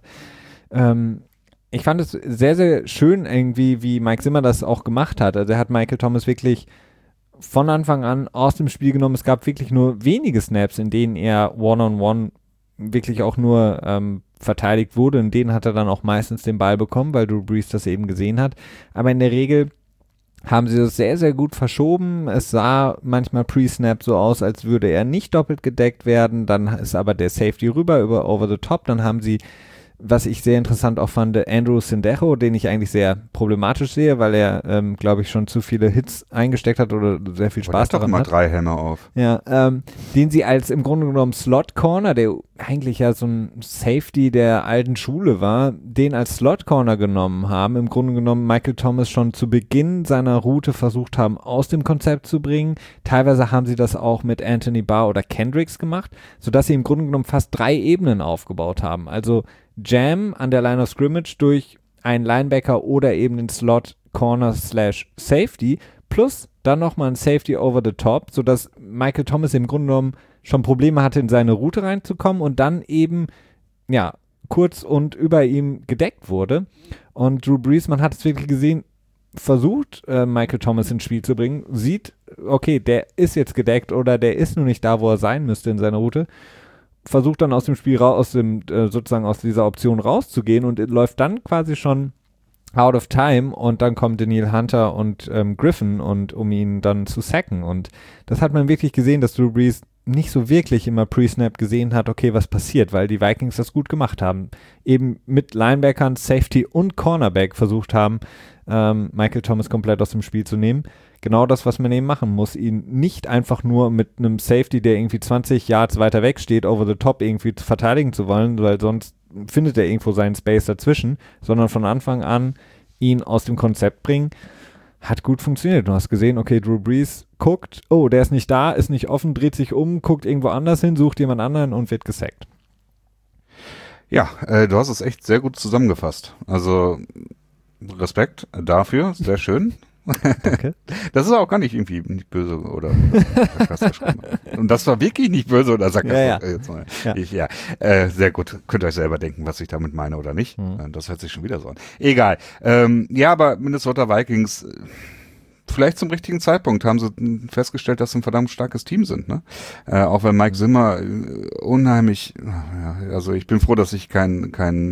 A: Ich fand es sehr, sehr schön irgendwie, wie Mike Zimmer das auch gemacht hat. Also er hat Michael Thomas wirklich von Anfang an aus dem Spiel genommen. Es gab wirklich nur wenige Snaps, in denen er One-on-One wirklich auch nur verteidigt wurde. In denen hat er dann auch meistens den Ball bekommen, weil Drew Brees das eben gesehen hat. Aber in der Regel haben sie das sehr, sehr gut verschoben. Es sah manchmal pre-Snap so aus, als würde er nicht doppelt gedeckt werden. Dann ist aber der Safety rüber über Over the Top. Dann haben sie, was ich sehr interessant auch fand, Andrew Sendejo, den ich eigentlich sehr problematisch sehe, weil er, glaube ich, schon zu viele Hits eingesteckt hat oder sehr viel Spaß daran hat.
B: Doch mal 3 Helme auf.
A: Ja, den sie als im Grunde genommen Slot-Corner, der eigentlich ja so ein Safety der alten Schule war, den als Slot-Corner genommen haben. Im Grunde genommen Michael Thomas schon zu Beginn seiner Route versucht haben, aus dem Konzept zu bringen. Teilweise haben sie das auch mit Anthony Barr oder Kendricks gemacht, sodass sie im Grunde genommen fast 3 Ebenen aufgebaut haben. Also Jam an der Line of Scrimmage durch einen Linebacker oder eben den Slot Corner / Safety plus dann nochmal ein Safety over the top, sodass Michael Thomas im Grunde genommen schon Probleme hatte, in seine Route reinzukommen und dann eben, ja, kurz und über ihm gedeckt wurde. Und Drew Brees, man hat es wirklich gesehen, versucht, Michael Thomas ins Spiel zu bringen, sieht, okay, der ist jetzt gedeckt oder der ist nur nicht da, wo er sein müsste in seiner Route, versucht dann aus dem Spiel sozusagen aus dieser Option rauszugehen und läuft dann quasi schon out of time und dann kommt Danielle Hunter und Griffin um ihn dann zu sacken, und das hat man wirklich gesehen, dass Drew Brees nicht so wirklich immer Pre-Snap gesehen hat, okay, was passiert, weil die Vikings das gut gemacht haben, eben mit Linebackern, Safety und Cornerback versucht haben, Michael Thomas komplett aus dem Spiel zu nehmen. Genau das, was man eben machen muss, ihn nicht einfach nur mit einem Safety, der irgendwie 20 Yards weiter weg steht, over the top irgendwie verteidigen zu wollen, weil sonst findet er irgendwo seinen Space dazwischen, sondern von Anfang an ihn aus dem Konzept bringen. Hat gut funktioniert. Du hast gesehen, okay, Drew Brees guckt, oh, der ist nicht da, ist nicht offen, dreht sich um, guckt irgendwo anders hin, sucht jemand anderen und wird gesackt.
B: Ja, du hast es echt sehr gut zusammengefasst. Also Respekt dafür, sehr schön.
A: Danke.
B: Das ist auch gar nicht irgendwie nicht böse oder sarkastisch. Und das war wirklich nicht böse oder sarkastisch. Sehr gut. Könnt ihr euch selber denken, was ich damit meine oder nicht. Das hört sich schon wieder so an. Egal. Aber Minnesota Vikings, vielleicht zum richtigen Zeitpunkt haben sie festgestellt, dass sie ein verdammt starkes Team sind. Ne? Auch wenn Mike Zimmer unheimlich, also ich bin froh, dass ich kein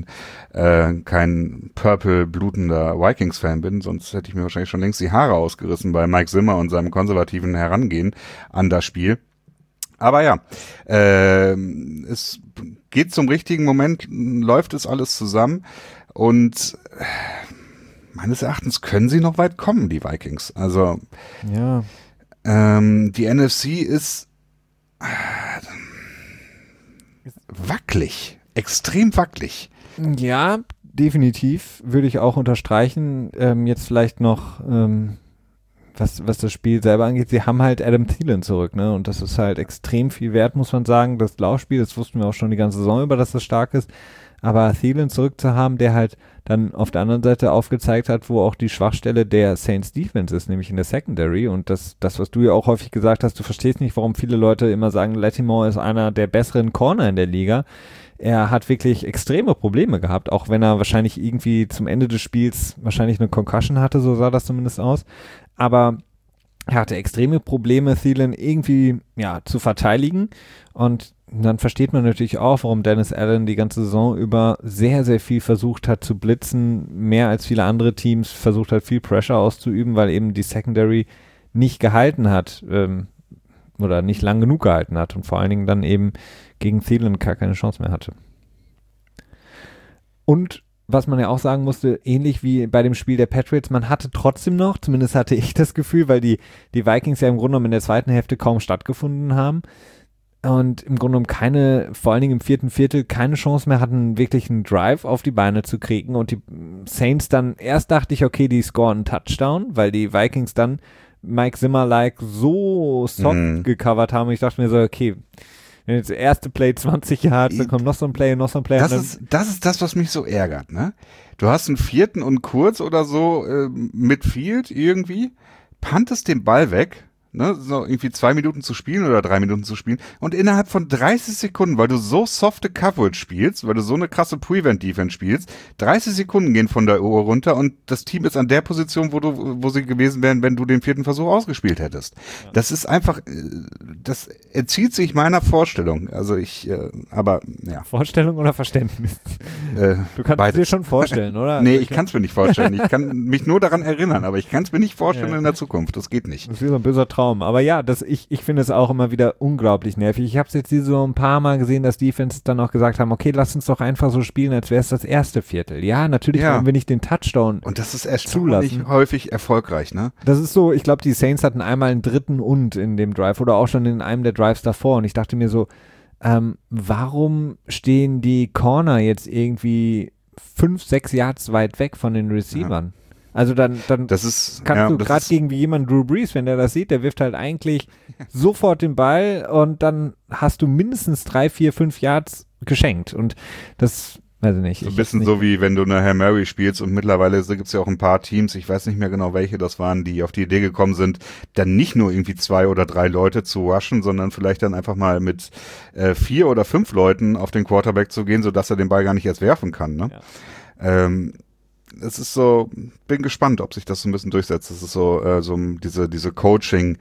B: purple blutender Vikings-Fan bin, sonst hätte ich mir wahrscheinlich schon längst die Haare ausgerissen bei Mike Zimmer und seinem konservativen Herangehen an das Spiel. Aber ja, es geht zum richtigen Moment, läuft es alles zusammen und meines Erachtens können sie noch weit kommen, die Vikings. Also
A: ja.
B: Die NFC ist wackelig, extrem wackelig.
A: Ja, definitiv, würde ich auch unterstreichen. Jetzt vielleicht noch, was das Spiel selber angeht, sie haben halt Adam Thielen zurück, ne? Und das ist halt extrem viel wert, muss man sagen. Das Laufspiel, das wussten wir auch schon die ganze Saison über, dass das stark ist. Aber Thielen zurück zu haben, der halt dann auf der anderen Seite aufgezeigt hat, wo auch die Schwachstelle der Saints Defense ist, nämlich in der Secondary. Und das, was du ja auch häufig gesagt hast, du verstehst nicht, warum viele Leute immer sagen, Lattimore ist einer der besseren Corner in der Liga. Er hat wirklich extreme Probleme gehabt, auch wenn er wahrscheinlich irgendwie zum Ende des Spiels wahrscheinlich eine Concussion hatte, so sah das zumindest aus. Aber er hatte extreme Probleme, Thielen irgendwie zu verteidigen. Und dann versteht man natürlich auch, warum Dennis Allen die ganze Saison über sehr, sehr viel versucht hat zu blitzen, mehr als viele andere Teams, versucht hat, viel Pressure auszuüben, weil eben die Secondary nicht gehalten hat oder nicht lang genug gehalten hat und vor allen Dingen dann eben gegen Thielen gar keine Chance mehr hatte. Und was man ja auch sagen musste, ähnlich wie bei dem Spiel der Patriots, man hatte trotzdem noch, zumindest hatte ich das Gefühl, weil die Vikings ja im Grunde genommen in der zweiten Hälfte kaum stattgefunden haben, und im Grunde genommen vor allen Dingen im vierten Viertel, keine Chance mehr hatten, wirklich einen Drive auf die Beine zu kriegen. Und die Saints dann, erst dachte ich, okay, die scoren einen Touchdown, weil die Vikings dann Mike Zimmer-like so soft gecovert haben. Ich dachte mir so, okay, wenn jetzt der erste Play 20 Yards, dann kommt noch so ein Play, noch so ein Play.
B: Das ist das, was mich so ärgert, ne? Du hast einen 4. und kurz oder so mit Field irgendwie, pantest den Ball weg, ne, so irgendwie 2 Minuten zu spielen oder 3 Minuten zu spielen und innerhalb von 30 Sekunden, weil du so softe Coverage spielst, weil du so eine krasse Prevent-Defense spielst, 30 Sekunden gehen von der Uhr runter und das Team ist an der Position, wo sie gewesen wären, wenn du den 4. Versuch ausgespielt hättest. Ja. Das ist einfach, das entzieht sich meiner Vorstellung. Also aber ja.
A: Vorstellung oder Verständnis? Du kannst es dir schon vorstellen, oder?
B: Nee, ich kann es mir nicht vorstellen. Ich kann mich nur daran erinnern, aber ich kann es mir nicht vorstellen in der Zukunft. Das geht nicht.
A: Das ist wie so ein böser Traum. Aber ja, ich finde es auch immer wieder unglaublich nervig. Ich habe es jetzt so ein paar Mal gesehen, dass Defense dann auch gesagt haben, okay, lass uns doch einfach so spielen, als wäre es das erste Viertel. Ja, natürlich wollen wir nicht den Touchdown
B: und das ist erstaunlich häufig erfolgreich, ne?
A: Das ist so, ich glaube, die Saints hatten einmal einen 3. und in dem Drive oder auch schon in einem der Drives davor und ich dachte mir so, warum stehen die Corner jetzt irgendwie 5-6 Yards weit weg von den Receivern? Ja. Also dann kannst du gerade gegen wie jemand Drew Brees, wenn der das sieht, der wirft halt eigentlich sofort den Ball und dann hast du mindestens 3, 4, 5 Yards geschenkt und das, weiß ich nicht.
B: So ein bisschen so wie wenn du eine Hail Mary spielst und mittlerweile gibt es ja auch ein paar Teams, ich weiß nicht mehr genau welche das waren, die auf die Idee gekommen sind, dann nicht nur irgendwie 2 oder 3 Leute zu rushen, sondern vielleicht dann einfach mal mit 4 oder 5 Leuten auf den Quarterback zu gehen, sodass er den Ball gar nicht erst werfen kann, ne? Ja. Es ist so, bin gespannt, ob sich das so ein bisschen durchsetzt. Das ist so diese Coaching,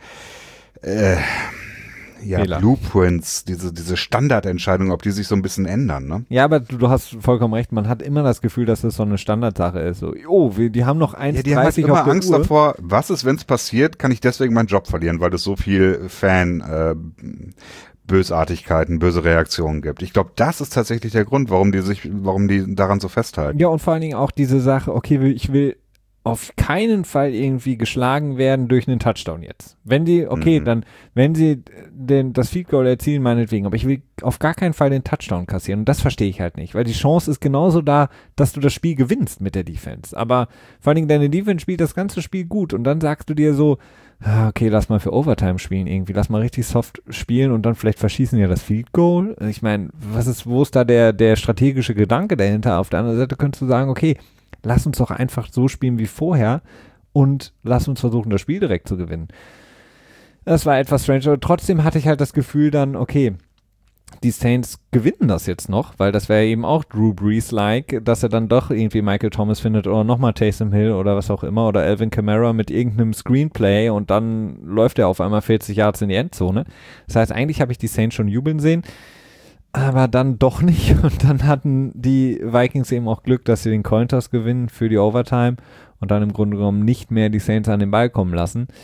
B: Blueprints, diese Standardentscheidungen, ob die sich so ein bisschen ändern, ne?
A: Ja, aber du hast vollkommen recht. Man hat immer das Gefühl, dass das so eine Standardsache ist. So, die haben noch 1,30
B: die haben halt immer Angst davor, was ist, wenn es passiert, kann ich deswegen meinen Job verlieren, weil es so viel Bösartigkeiten, böse Reaktionen gibt. Ich glaube, das ist tatsächlich der Grund, warum die daran so festhalten.
A: Ja, und vor allen Dingen auch diese Sache, okay, ich will auf keinen Fall irgendwie geschlagen werden durch einen Touchdown jetzt. Wenn die, wenn sie das Field Goal erzielen, meinetwegen, aber ich will auf gar keinen Fall den Touchdown kassieren und das verstehe ich halt nicht, weil die Chance ist genauso da, dass du das Spiel gewinnst mit der Defense, aber vor allen Dingen deine Defense spielt das ganze Spiel gut und dann sagst du dir so, okay, lass mal für Overtime spielen irgendwie, lass mal richtig soft spielen und dann vielleicht verschießen ja das Field Goal. Ich meine, wo ist da der strategische Gedanke dahinter? Auf der anderen Seite könntest du sagen, okay, lass uns doch einfach so spielen wie vorher und lass uns versuchen, das Spiel direkt zu gewinnen. Das war etwas strange, aber trotzdem hatte ich halt das Gefühl dann, okay, die Saints gewinnen das jetzt noch, weil das wäre eben auch Drew Brees-like, dass er dann doch irgendwie Michael Thomas findet oder nochmal Taysom Hill oder was auch immer oder Alvin Kamara mit irgendeinem Screenplay und dann läuft er auf einmal 40 Yards in die Endzone. Das heißt, eigentlich habe ich die Saints schon jubeln sehen, aber dann doch nicht und dann hatten die Vikings eben auch Glück, dass sie den Coin-Toss gewinnen für die Overtime und dann im Grunde genommen nicht mehr die Saints an den Ball kommen lassen.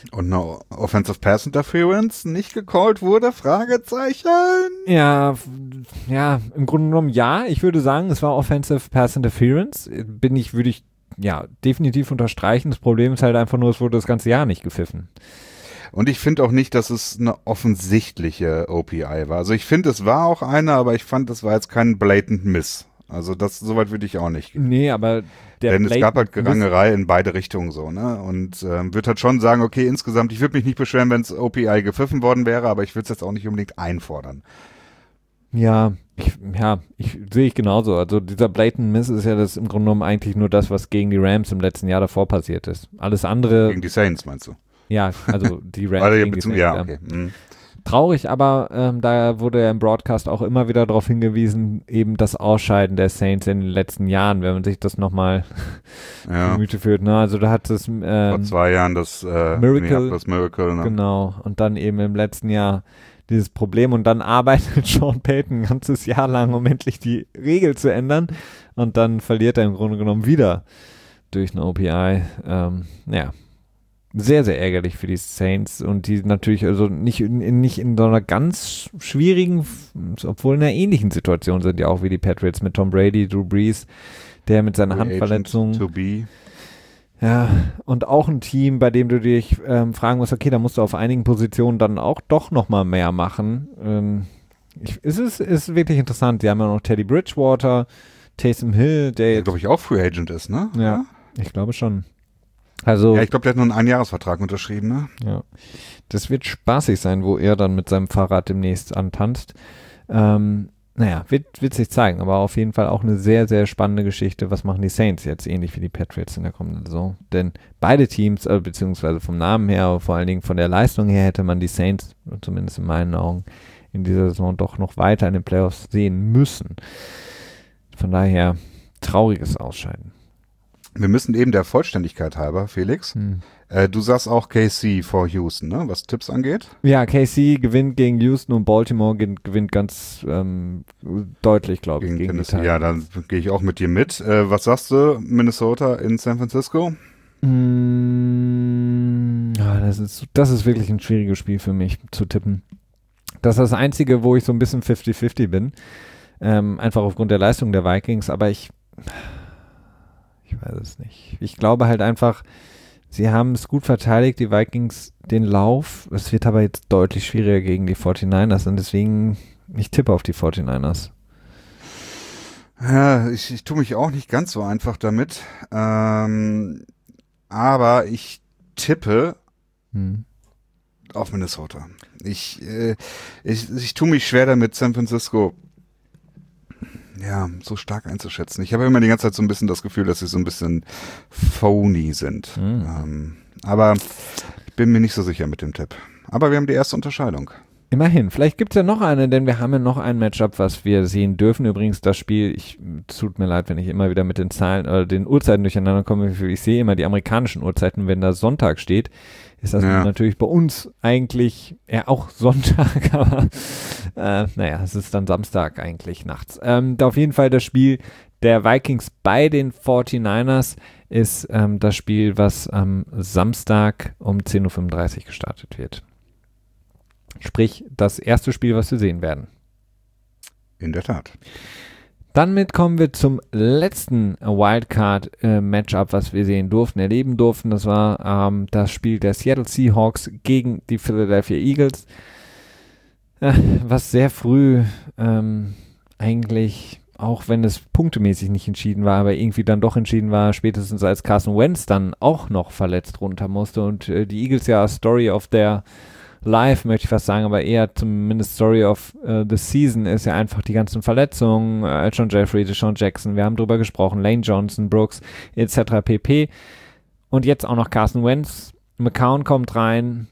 B: Und eine Offensive Pass Interference nicht gecallt wurde? Fragezeichen.
A: Ja, im Grunde genommen ja. Ich würde sagen, es war Offensive Pass Interference. Würde ich definitiv unterstreichen. Das Problem ist halt einfach nur, es wurde das ganze Jahr nicht gepfiffen.
B: Und ich finde auch nicht, dass es eine offensichtliche OPI war. Also ich finde, es war auch eine, aber ich fand, es war jetzt kein blatant Miss. Also soweit würde ich auch nicht gehen.
A: Nee, aber
B: denn es gab halt Gerangerei in beide Richtungen so, ne? Und würde halt schon sagen, okay, insgesamt, ich würde mich nicht beschweren, wenn es OPI gepfiffen worden wäre, aber ich würde es jetzt auch nicht unbedingt einfordern.
A: Ja, sehe ich genauso. Also dieser blatant Miss ist ja das im Grunde genommen eigentlich nur das, was gegen die Rams im letzten Jahr davor passiert ist. Alles andere.
B: Gegen die Saints, meinst du?
A: Ja, also die Rams gegen die Saints.
B: Ja, okay.
A: Traurig, aber da wurde ja im Broadcast auch immer wieder darauf hingewiesen, eben das Ausscheiden der Saints in den letzten Jahren, wenn man sich das nochmal Gemüte führt. Ne? Also da hat es
B: vor 2 Jahren das Miracle. Ne?
A: Genau, und dann eben im letzten Jahr dieses Problem und dann arbeitet Sean Payton ein ganzes Jahr lang, um endlich die Regel zu ändern und dann verliert er im Grunde genommen wieder durch eine OPI. Sehr, sehr ärgerlich für die Saints und die natürlich also nicht in so einer ganz schwierigen, obwohl in einer ähnlichen Situation sind ja auch wie die Patriots mit Tom Brady, Drew Brees, der mit seiner Handverletzung. Ja, und auch ein Team, bei dem du dich fragen musst, okay, da musst du auf einigen Positionen dann auch doch nochmal mehr machen. Ist wirklich interessant. Die haben ja noch Teddy Bridgewater, Taysom Hill, der
B: glaube ich auch Free Agent ist, ne?
A: Ja, ich glaube schon. Also,
B: ja, ich glaube, der hat nur einen Einjahresvertrag unterschrieben, ne?
A: Ja. Das wird spaßig sein, wo er dann mit seinem Fahrrad demnächst antanzt. Wird sich zeigen, aber auf jeden Fall auch eine sehr, sehr spannende Geschichte. Was machen die Saints jetzt, ähnlich wie die Patriots in der kommenden Saison? Denn beide Teams, beziehungsweise vom Namen her, aber vor allen Dingen von der Leistung her, hätte man die Saints, zumindest in meinen Augen, in dieser Saison doch noch weiter in den Playoffs sehen müssen. Von daher, trauriges Ausscheiden.
B: Wir müssen eben der Vollständigkeit halber, Felix, du sagst auch KC vor Houston, ne, was Tipps angeht?
A: Ja, KC gewinnt gegen Houston und Baltimore gewinnt ganz deutlich, glaube ich, gegen
B: Tennessee. Ja, dann gehe ich auch mit dir mit. Was sagst du, Minnesota in San Francisco?
A: Das ist wirklich ein schwieriges Spiel für mich zu tippen. Das ist das Einzige, wo ich so ein bisschen 50-50 bin. Einfach aufgrund der Leistung der Vikings, aber ich weiß es nicht. Ich glaube halt einfach, sie haben es gut verteidigt, die Vikings, den Lauf. Es wird aber jetzt deutlich schwieriger gegen die 49ers und deswegen, ich tippe auf die 49ers.
B: Ja, ich tue mich auch nicht ganz so einfach damit. Aber ich tippe auf Minnesota. Ich tue mich schwer damit, San Francisco so stark einzuschätzen. Ich habe immer die ganze Zeit so ein bisschen das Gefühl, dass sie so ein bisschen phony sind. Aber ich bin mir nicht so sicher mit dem Tipp. Aber wir haben die erste Unterscheidung.
A: Immerhin. Vielleicht gibt es ja noch eine, denn wir haben ja noch ein Matchup, was wir sehen dürfen. Übrigens das Spiel, tut mir leid, wenn ich immer wieder mit den Zahlen oder den Uhrzeiten durcheinander komme. Ich sehe immer die amerikanischen Uhrzeiten, wenn da Sonntag steht. Ist das natürlich bei uns eigentlich auch Sonntag, aber es ist dann Samstag eigentlich nachts. Auf jeden Fall das Spiel der Vikings bei den 49ers ist das Spiel, was am Samstag um 10.35 Uhr gestartet wird. Sprich, das erste Spiel, was wir sehen werden.
B: In der Tat.
A: Damit kommen wir zum letzten Wildcard-Matchup, was wir sehen durften, erleben durften. Das war das Spiel der Seattle Seahawks gegen die Philadelphia Eagles, was sehr früh eigentlich, auch wenn es punktemäßig nicht entschieden war, aber irgendwie dann doch entschieden war, spätestens als Carson Wentz dann auch noch verletzt runter musste und die Eagles ja Story of their Live, möchte ich fast sagen, aber eher zumindest Story of the Season ist ja einfach die ganzen Verletzungen, Alshon Jeffrey, Deshaun Jackson, wir haben drüber gesprochen, Lane Johnson, Brooks, etc. pp. Und jetzt auch noch Carson Wentz, McCown kommt rein,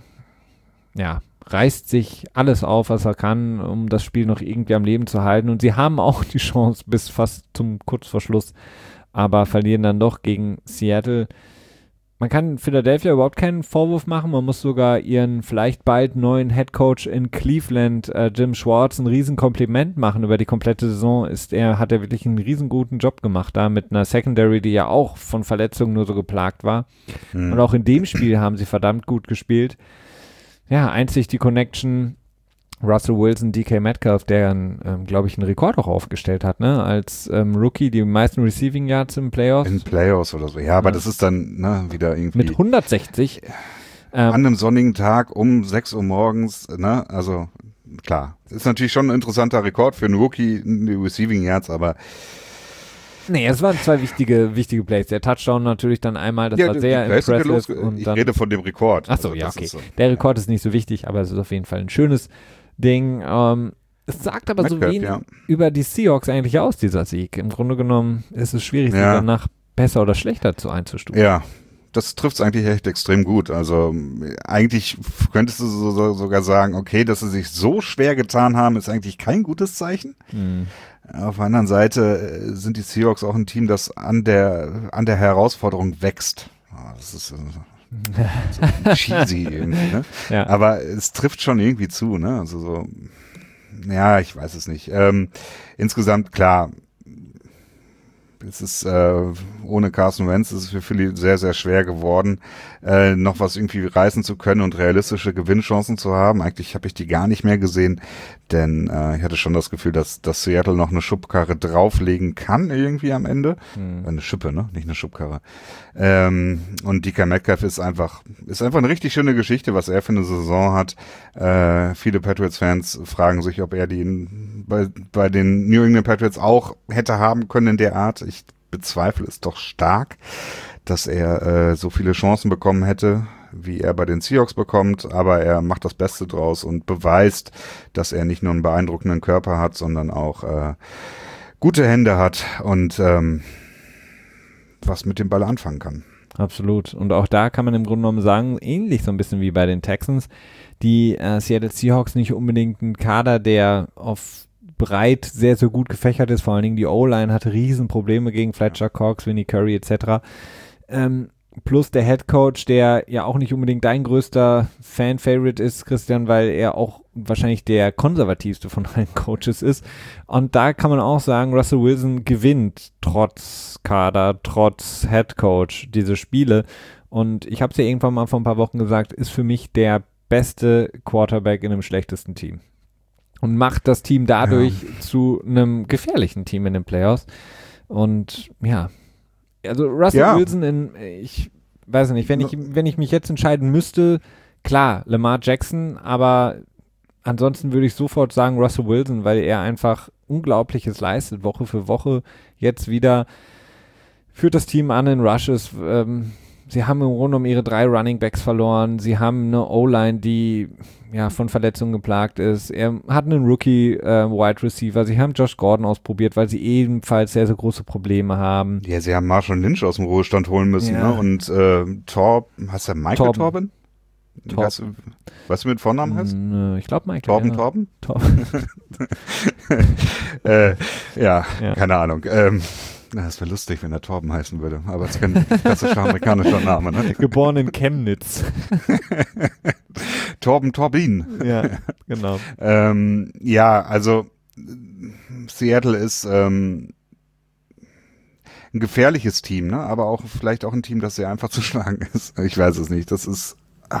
A: reißt sich alles auf, was er kann, um das Spiel noch irgendwie am Leben zu halten und sie haben auch die Chance bis fast zum kurz vor Schluss, aber verlieren dann doch gegen Seattle. man kann Philadelphia überhaupt keinen Vorwurf machen. Man muss sogar ihren vielleicht bald neuen Headcoach in Cleveland, Jim Schwartz, ein Riesenkompliment machen. Über die komplette Saison hat er wirklich einen riesenguten Job gemacht da mit einer Secondary, die ja auch von Verletzungen nur so geplagt war. Und auch in dem Spiel haben sie verdammt gut gespielt. Ja, einzig die Connection Russell Wilson, DK Metcalf, der, glaube ich, einen Rekord auch aufgestellt hat, ne? Als Rookie die meisten Receiving Yards im Playoffs.
B: In Playoffs oder so. Ja, aber das ist dann wieder irgendwie.
A: Mit 160.
B: An einem sonnigen Tag um 6 Uhr morgens, ne? Also, klar. Ist natürlich schon ein interessanter Rekord für einen Rookie, die Receiving Yards, aber.
A: Nee, es waren zwei wichtige Plays. Der Touchdown natürlich dann einmal, das war sehr impressive.
B: Ich rede von dem Rekord.
A: Achso,
B: also,
A: ja, okay.
B: So.
A: Der Rekord ist nicht so wichtig, aber es ist auf jeden Fall ein schönes Ding. Es sagt aber so wenig über die Seahawks eigentlich aus, dieser Sieg. Im Grunde genommen ist es schwierig, sie danach besser oder schlechter einzustufen.
B: Ja, das trifft es eigentlich echt extrem gut. Also eigentlich könntest du sogar sagen, okay, dass sie sich so schwer getan haben, ist eigentlich kein gutes Zeichen. Auf der anderen Seite sind die Seahawks auch ein Team, das an der Herausforderung wächst. Das ist so cheesy irgendwie, ne?
A: Ja.
B: Aber es trifft schon irgendwie zu, ne? Also so, ja, ich weiß es nicht. Insgesamt, klar, es ist ohne Carson Wentz ist es für Philly sehr, sehr schwer geworden, noch was irgendwie reißen zu können und realistische Gewinnchancen zu haben. Eigentlich habe ich die gar nicht mehr gesehen, denn ich hatte schon das Gefühl, dass Seattle noch eine Schubkarre drauflegen kann irgendwie am Ende. Eine Schippe, ne? Nicht eine Schubkarre. Und DK Metcalf ist einfach eine richtig schöne Geschichte, was er für eine Saison hat. Viele Patriots-Fans fragen sich, ob er die bei den New England Patriots auch hätte haben können in der Art. Ich bezweifle es doch stark, dass er so viele Chancen bekommen hätte, wie er bei den Seahawks bekommt, aber er macht das Beste draus und beweist, dass er nicht nur einen beeindruckenden Körper hat, sondern auch gute Hände hat und was mit dem Ball anfangen kann.
A: Absolut. Und auch da kann man im Grunde genommen sagen, ähnlich so ein bisschen wie bei den Texans, die Seattle Seahawks nicht unbedingt ein Kader, der auf breit sehr, sehr gut gefächert ist. Vor allen Dingen die O-Line hatte Riesenprobleme gegen Fletcher Cox, Vinnie Curry etc. Plus der Head Coach, der ja auch nicht unbedingt dein größter Fan-Favorite ist, Christian, weil er auch wahrscheinlich der konservativste von allen Coaches ist. Und da kann man auch sagen, Russell Wilson gewinnt trotz Kader, trotz Head Coach diese Spiele. Und ich habe es ja irgendwann mal vor ein paar Wochen gesagt, ist für mich der beste Quarterback in einem schlechtesten Team. Und macht das Team dadurch zu einem gefährlichen Team in den Playoffs. Und ja, also Russell Wilson ich weiß nicht, wenn ich mich jetzt entscheiden müsste, klar, Lamar Jackson, aber ansonsten würde ich sofort sagen Russell Wilson, weil er einfach Unglaubliches leistet, Woche für Woche. Jetzt wieder führt das Team an in Rushes. Sie haben im Grunde um ihre 3 Running Backs verloren. Sie haben eine O-Line, die ja von Verletzungen geplagt ist. Er hat einen Rookie Wide Receiver. Sie haben Josh Gordon ausprobiert, weil sie ebenfalls sehr, sehr große Probleme haben.
B: Ja, sie haben Marshall Lynch aus dem Ruhestand holen müssen, ne? Und heißt der Michael Torben? Weißt du, mit Vornamen heißt?
A: Ich glaube Michael.
B: Torben? Ja, keine Ahnung. Das wäre lustig, wenn er Torben heißen würde, aber es ist kein klassischer amerikanischer Name. Ne?
A: Geboren in Chemnitz.
B: Torbin.
A: Ja, genau.
B: Ja, also Seattle ist ein gefährliches Team, ne? Aber auch vielleicht auch ein Team, das sehr einfach zu schlagen ist. Ich weiß es nicht. Das ist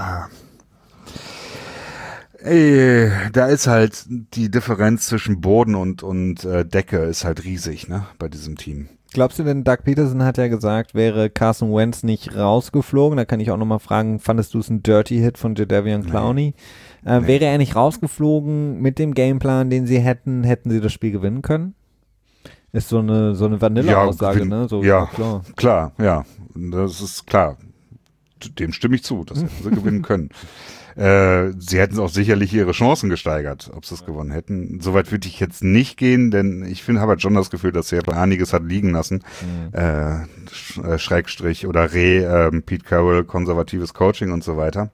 B: da ist halt die Differenz zwischen Boden und Decke ist halt riesig, ne? Bei diesem Team.
A: Glaubst du denn, Doug Peterson hat ja gesagt, wäre Carson Wentz nicht rausgeflogen, da kann ich auch nochmal fragen, fandest du es ein Dirty Hit von Jadeveon Clowney? Nee. Wäre er nicht rausgeflogen mit dem Gameplan, den sie hätten sie das Spiel gewinnen können? Ist so eine Vanilla-Aussage, ne? So,
B: ja, klar, ja. Das ist klar. Dem stimme ich zu, das hätten sie gewinnen können. Sie hätten auch sicherlich ihre Chancen gesteigert, ob sie es gewonnen hätten. Soweit würde ich jetzt nicht gehen, denn ich habe halt schon das Gefühl, dass Seattle einiges hat liegen lassen. Schrägstrich oder Pete Carroll, konservatives Coaching und so weiter.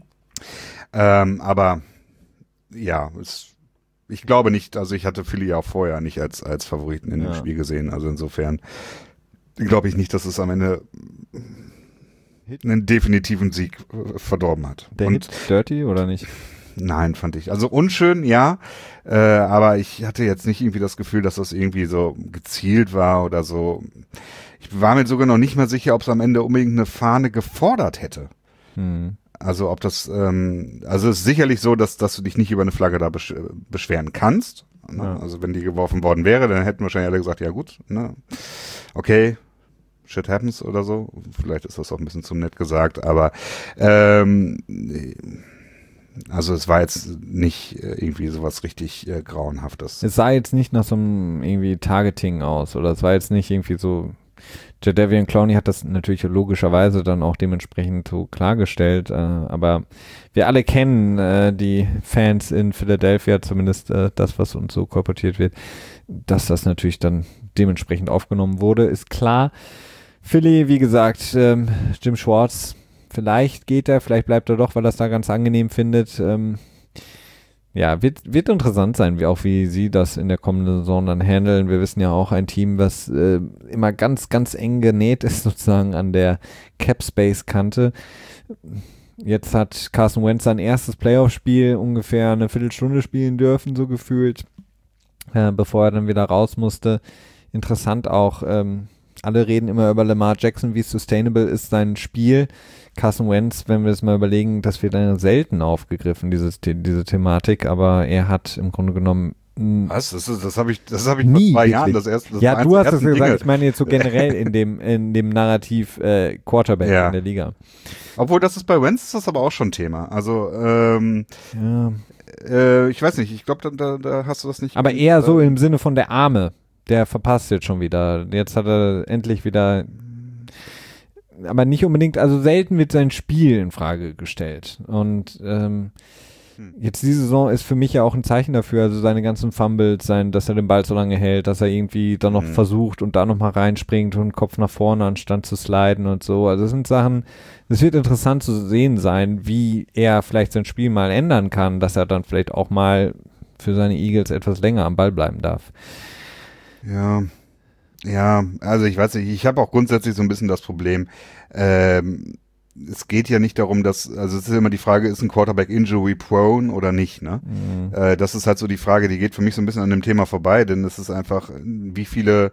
B: Aber ja, ich glaube nicht, also ich hatte Philly auch vorher nicht als Favoriten in dem Spiel gesehen, also insofern glaube ich nicht, dass es am Ende einen definitiven Sieg verdorben hat.
A: Der Hit dirty oder nicht?
B: Nein, fand ich. Also unschön, ja, aber ich hatte jetzt nicht irgendwie das Gefühl, dass das irgendwie so gezielt war oder so. Ich war mir sogar noch nicht mal sicher, ob es am Ende unbedingt eine Fahne gefordert hätte. Also ob das, also es ist sicherlich so, dass du dich nicht über eine Flagge da beschweren kannst. Ne? Ja. Also wenn die geworfen worden wäre, dann hätten wahrscheinlich alle gesagt, ja gut, ne, okay, shit happens oder so. Vielleicht ist das auch ein bisschen zu nett gesagt, aber also es war jetzt nicht irgendwie sowas richtig Grauenhaftes.
A: Es sah jetzt nicht nach so einem irgendwie Targeting aus oder es war jetzt nicht irgendwie so, Jadeveon Clowney hat das natürlich logischerweise dann auch dementsprechend so klargestellt, aber wir alle kennen die Fans in Philadelphia, zumindest das, was uns so kolportiert wird, dass das natürlich dann dementsprechend aufgenommen wurde, ist klar. Philly, wie gesagt, Jim Schwartz, vielleicht geht er, vielleicht bleibt er doch, weil er es da ganz angenehm findet. Ja, wird interessant sein, wie sie das in der kommenden Saison dann handeln. Wir wissen ja auch ein Team, was immer ganz, ganz eng genäht ist, sozusagen an der Cap-Space-Kante. Jetzt hat Carson Wentz sein erstes Playoff-Spiel ungefähr eine Viertelstunde spielen dürfen, so gefühlt, bevor er dann wieder raus musste. Interessant auch, alle reden immer über Lamar Jackson, wie sustainable ist sein Spiel. Carson Wentz, wenn wir es mal überlegen, das wird dann selten aufgegriffen, diese Thematik, aber er hat im Grunde genommen
B: was? Das habe ich vor 2 Jahren das erste. Das
A: ja, du hast es gesagt, ich meine jetzt so generell in dem Narrativ Quarterback in der Liga.
B: Obwohl, das ist bei Wentz ist das aber auch schon Thema. Also, ich weiß nicht, ich glaube, da hast du das nicht.
A: Aber eher so im Sinne von der Arme, der verpasst jetzt schon wieder. Jetzt hat er endlich wieder, aber nicht unbedingt, also selten wird sein Spiel in Frage gestellt. Und jetzt diese Saison ist für mich ja auch ein Zeichen dafür, also seine ganzen Fumbles, dass er den Ball so lange hält, dass er irgendwie dann noch versucht und da nochmal reinspringt und Kopf nach vorne anstatt zu sliden und so. Also das sind Sachen, es wird interessant zu sehen sein, wie er vielleicht sein Spiel mal ändern kann, dass er dann vielleicht auch mal für seine Eagles etwas länger am Ball bleiben darf.
B: Ja, also ich weiß nicht, ich habe auch grundsätzlich so ein bisschen das Problem, es geht ja nicht darum, also es ist immer die Frage, ist ein Quarterback injury prone oder nicht, ne? Das ist halt so die Frage, die geht für mich so ein bisschen an dem Thema vorbei, denn es ist einfach, wie viele,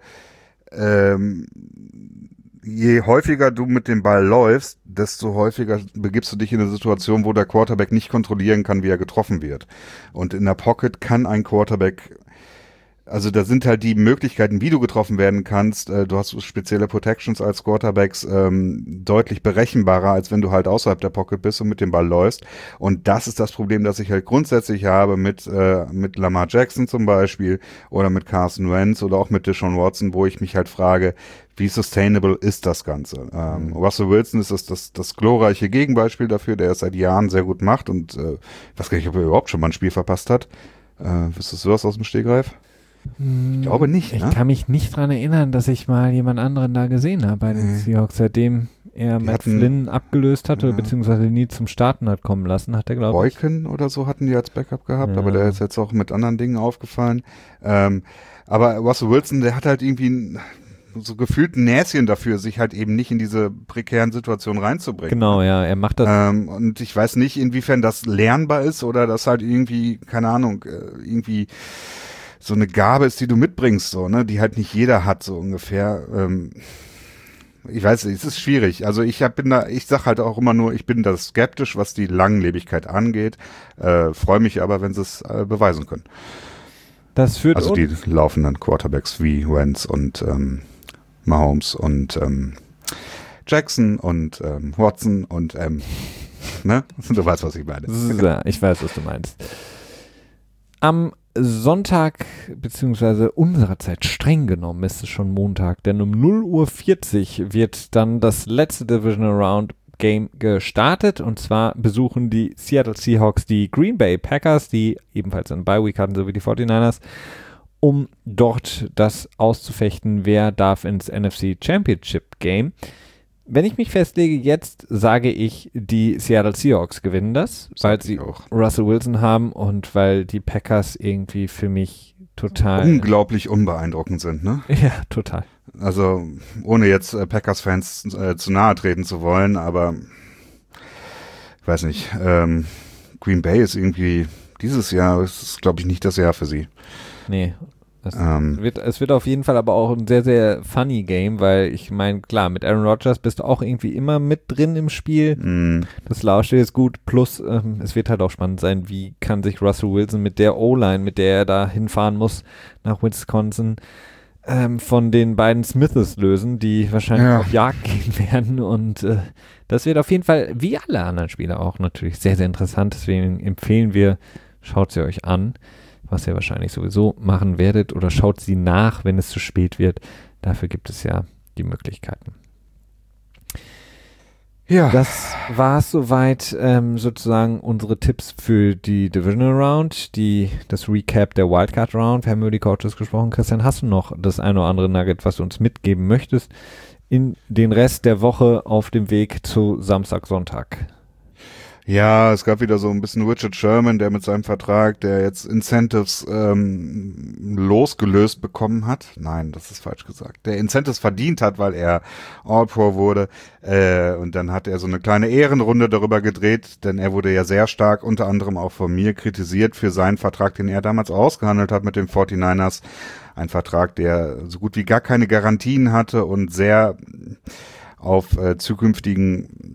B: je häufiger du mit dem Ball läufst, desto häufiger begibst du dich in eine Situation, wo der Quarterback nicht kontrollieren kann, wie er getroffen wird. Und in der Pocket kann ein Quarterback, also da sind halt die Möglichkeiten, wie du getroffen werden kannst. Du hast spezielle Protections als Quarterbacks deutlich berechenbarer, als wenn du halt außerhalb der Pocket bist und mit dem Ball läufst. Und das ist das Problem, das ich halt grundsätzlich habe mit Lamar Jackson zum Beispiel oder mit Carson Wentz oder auch mit Deshaun Watson, wo ich mich halt frage, wie sustainable ist das Ganze? Russell Wilson ist das glorreiche Gegenbeispiel dafür, der es seit Jahren sehr gut macht und ich weiß gar nicht, ob er überhaupt schon mal ein Spiel verpasst hat. Wüsstest du das aus dem Stegreif? Ich glaube nicht.
A: Ich kann mich nicht dran erinnern, dass ich mal jemand anderen da gesehen habe bei den Seahawks. Seitdem er Matt Flynn abgelöst hatte, beziehungsweise nie zum Starten hat kommen lassen, hat er, glaube ich.
B: Boykin oder so hatten die als Backup gehabt, aber der ist jetzt auch mit anderen Dingen aufgefallen. Aber Russell Wilson, der hat halt irgendwie so gefühlt ein Näschen dafür, sich halt eben nicht in diese prekären Situationen reinzubringen.
A: Genau, ja, er macht das.
B: Und ich weiß nicht, inwiefern das lernbar ist oder das halt irgendwie, keine Ahnung, irgendwie so eine Gabe ist, die du mitbringst, so, ne, die halt nicht jeder hat, so ungefähr. Ich weiß nicht, es ist schwierig. Also ich sag halt auch immer nur, ich bin da skeptisch, was die Langlebigkeit angeht. Freue mich aber, wenn sie es beweisen können.
A: Das führt
B: also die laufenden Quarterbacks wie Wentz und Mahomes und Jackson und Watson und ne? Du weißt, was ich meine.
A: Ja, ich weiß, was du meinst. Am Sonntag, beziehungsweise unserer Zeit streng genommen, ist es schon Montag, denn um 0:40 Uhr wird dann das letzte Divisional Round Game gestartet und zwar besuchen die Seattle Seahawks die Green Bay Packers, die ebenfalls einen Bye Week hatten, so wie die 49ers, um dort das auszufechten, wer darf ins NFC Championship Game. Wenn ich mich festlege, jetzt sage ich, die Seattle Seahawks gewinnen das, weil sie auch Russell Wilson haben und weil die Packers irgendwie für mich total
B: unglaublich unbeeindruckend sind, ne?
A: Ja, total.
B: Also ohne jetzt Packers-Fans zu nahe treten zu wollen, aber ich weiß nicht, Green Bay ist irgendwie dieses Jahr, ist glaube ich nicht das Jahr für sie.
A: Nee, es wird auf jeden Fall aber auch ein sehr, sehr funny Game, weil ich meine, klar, mit Aaron Rodgers bist du auch irgendwie immer mit drin im Spiel. Das Laufspiel ist gut, plus es wird halt auch spannend sein, wie kann sich Russell Wilson mit der O-Line, mit der er da hinfahren muss nach Wisconsin, von den beiden Smiths lösen, die wahrscheinlich auf Jagd gehen werden, und das wird auf jeden Fall, wie alle anderen Spiele auch, natürlich sehr, sehr interessant. Deswegen empfehlen wir, schaut sie euch an, was ihr wahrscheinlich sowieso machen werdet, oder schaut sie nach, wenn es zu spät wird. Dafür gibt es ja die Möglichkeiten. Ja. Das war es soweit, sozusagen unsere Tipps für die Divisional Round, das Recap der Wildcard Round. Wir haben über die Coaches gesprochen. Christian, hast du noch das eine oder andere Nugget, was du uns mitgeben möchtest, in den Rest der Woche auf dem Weg zu Samstag, Sonntag?
B: Ja, es gab wieder so ein bisschen Richard Sherman, der mit seinem Vertrag, der jetzt Incentives losgelöst bekommen hat. Nein, das ist falsch gesagt. Der Incentives verdient hat, weil er All-Pro wurde. Und dann hat er so eine kleine Ehrenrunde darüber gedreht, denn er wurde ja sehr stark, unter anderem auch von mir, kritisiert für seinen Vertrag, den er damals ausgehandelt hat mit den 49ers. Ein Vertrag, der so gut wie gar keine Garantien hatte und sehr auf zukünftigen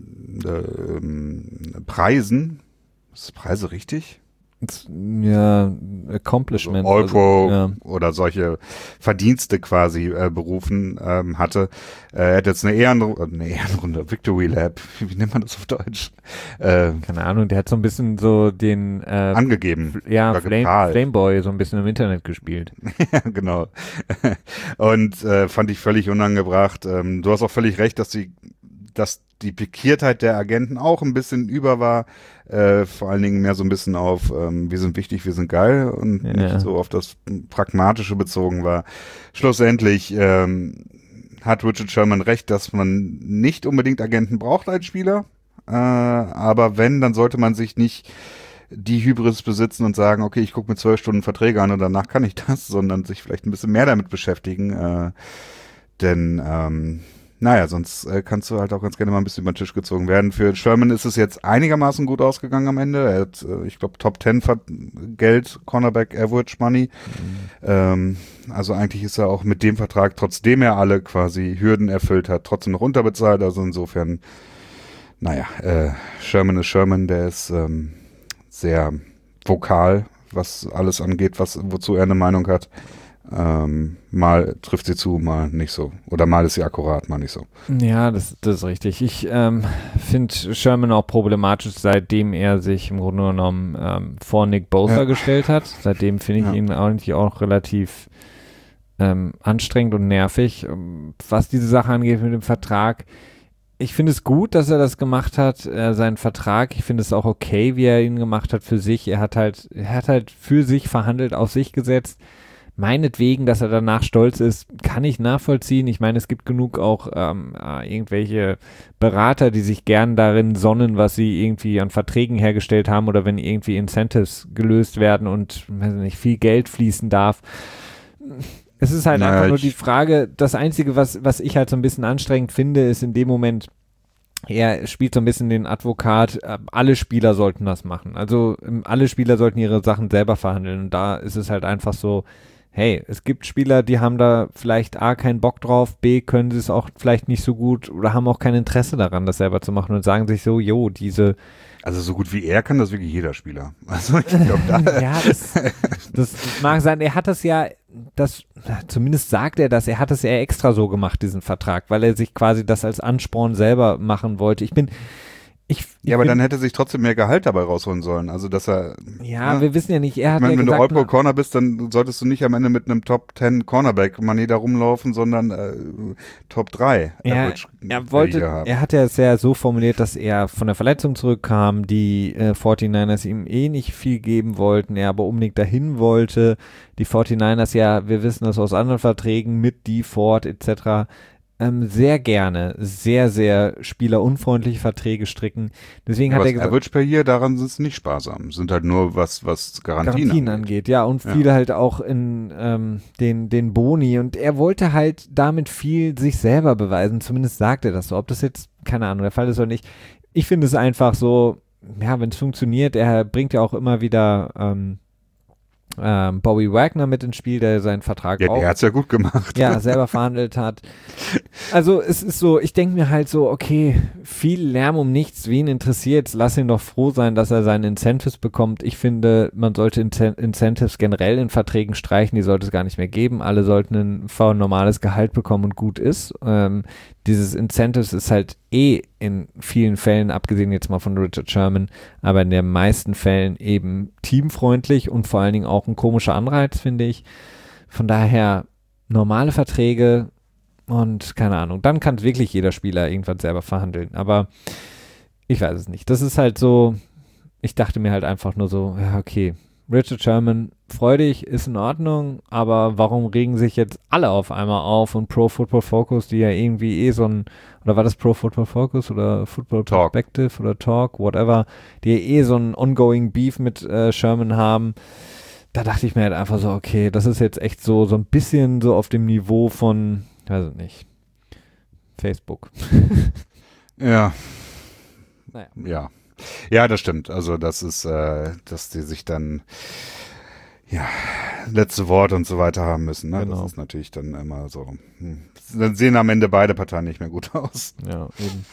B: Preisen. Ist Preise richtig?
A: Ja, Accomplishment.
B: Also All-Pro oder solche Verdienste quasi berufen hatte. Er hat jetzt eine Ehrenrunde, Victory Lap, wie nennt man das auf Deutsch?
A: Keine Ahnung, der hat so ein bisschen so den
B: angegeben.
A: Flameboy so ein bisschen im Internet gespielt.
B: Ja, genau. Und fand ich völlig unangebracht. Du hast auch völlig recht, dass die Pikiertheit der Agenten auch ein bisschen über war, vor allen Dingen mehr so ein bisschen auf wir sind wichtig, wir sind geil und nicht so auf das Pragmatische bezogen war. Schlussendlich hat Richard Sherman recht, dass man nicht unbedingt Agenten braucht als Spieler, aber wenn, dann sollte man sich nicht die Hybris besitzen und sagen, okay, ich gucke mir 12 Stunden Verträge an und danach kann ich das, sondern sich vielleicht ein bisschen mehr damit beschäftigen, denn sonst kannst du halt auch ganz gerne mal ein bisschen über den Tisch gezogen werden. Für Sherman ist es jetzt einigermaßen gut ausgegangen am Ende. Er hat, ich glaube, Top 10 Geld, Cornerback Average Money. Also eigentlich ist er auch mit dem Vertrag, trotzdem er alle quasi Hürden erfüllt hat, trotzdem noch unterbezahlt. Also insofern, Sherman ist Sherman, der ist sehr vokal, was alles angeht, wozu er eine Meinung hat. Mal trifft sie zu, mal nicht so. Oder mal ist sie akkurat, mal nicht so.
A: Ja, das ist richtig. Ich finde Sherman auch problematisch, seitdem er sich im Grunde genommen vor Nick Bosa gestellt hat. Seitdem finde ich ihn eigentlich auch relativ anstrengend und nervig. Was diese Sache angeht mit dem Vertrag, ich finde es gut, dass er das gemacht hat, seinen Vertrag. Ich finde es auch okay, wie er ihn gemacht hat für sich. Er hat halt für sich verhandelt, auf sich gesetzt. Meinetwegen, dass er danach stolz ist, kann ich nachvollziehen. Ich meine, es gibt genug auch irgendwelche Berater, die sich gern darin sonnen, was sie irgendwie an Verträgen hergestellt haben oder wenn irgendwie Incentives gelöst werden und weiß nicht, viel Geld fließen darf. Es ist halt einfach nur die Frage, das Einzige, was ich halt so ein bisschen anstrengend finde, ist in dem Moment, er spielt so ein bisschen den Advokat, alle Spieler sollten das machen. Also alle Spieler sollten ihre Sachen selber verhandeln und da ist es halt einfach so, hey, es gibt Spieler, die haben da vielleicht A, keinen Bock drauf, B, können sie es auch vielleicht nicht so gut oder haben auch kein Interesse daran, das selber zu machen und sagen sich so,
B: Also so gut wie er kann das wirklich jeder Spieler. Also ich glaube,
A: ja, das mag sein. Er hat das ja, zumindest sagt er das, er hat es ja extra so gemacht, diesen Vertrag, weil er sich quasi das als Ansporn selber machen wollte. Aber
B: dann hätte sich trotzdem mehr Gehalt dabei rausholen sollen. Also, dass er.
A: Ja, wir wissen ja nicht, er hat
B: wenn
A: gesagt,
B: du All-Pro-Corner bist, dann solltest du nicht am Ende mit einem Top 10 Cornerback-Money da rumlaufen, sondern Top 3.
A: Er hat ja es ja so formuliert, dass er von der Verletzung zurückkam, die 49ers ihm nicht viel geben wollten, er aber unbedingt dahin wollte. Die 49ers, ja, wir wissen das aus anderen Verträgen mit DeFord etc., sehr gerne sehr, sehr spielerunfreundliche Verträge stricken. Deswegen hat er gesagt,
B: Average per Year, daran sind es nicht sparsam. Sind halt nur was Garantien
A: angeht. Ja, und viele halt auch in den Boni. Und er wollte halt damit viel sich selber beweisen. Zumindest sagt er das so. Ob das jetzt, keine Ahnung, der Fall ist oder nicht. Ich finde es einfach so, ja, wenn es funktioniert, er bringt ja auch immer wieder Bobby Wagner mit ins Spiel, der seinen Vertrag
B: auch. Ja, der hat's ja gut gemacht.
A: Ja, selber verhandelt hat. Also es ist so, ich denke mir halt so, okay, viel Lärm um nichts, wen interessiert, lass ihn doch froh sein, dass er seine Incentives bekommt. Ich finde, man sollte Incentives generell in Verträgen streichen, die sollte es gar nicht mehr geben. Alle sollten ein normales Gehalt bekommen und gut ist. Dieses Incentives ist halt in vielen Fällen, abgesehen jetzt mal von Richard Sherman, aber in den meisten Fällen eben teamfreundlich und vor allen Dingen auch ein komischer Anreiz, finde ich. Von daher normale Verträge und keine Ahnung, dann kann wirklich jeder Spieler irgendwann selber verhandeln, aber ich weiß es nicht. Das ist halt so, ich dachte mir halt einfach nur so, ja okay, Richard Sherman, freudig, ist in Ordnung, aber warum regen sich jetzt alle auf einmal auf und Pro Football Focus, die ja irgendwie so ein, oder war das Pro Football Focus oder Football Perspective oder Talk, whatever, die ja so ein ongoing Beef mit Sherman haben. Da dachte ich mir halt einfach so, okay, das ist jetzt echt so ein bisschen so auf dem Niveau von, weiß ich nicht, Facebook.
B: Ja.
A: Naja.
B: Ja. Ja, das stimmt. Also das ist, dass die sich dann letzte Wort und so weiter haben müssen. Ne?
A: Genau.
B: Das ist natürlich dann immer so. Dann sehen am Ende beide Parteien nicht mehr gut aus.
A: Ja, eben.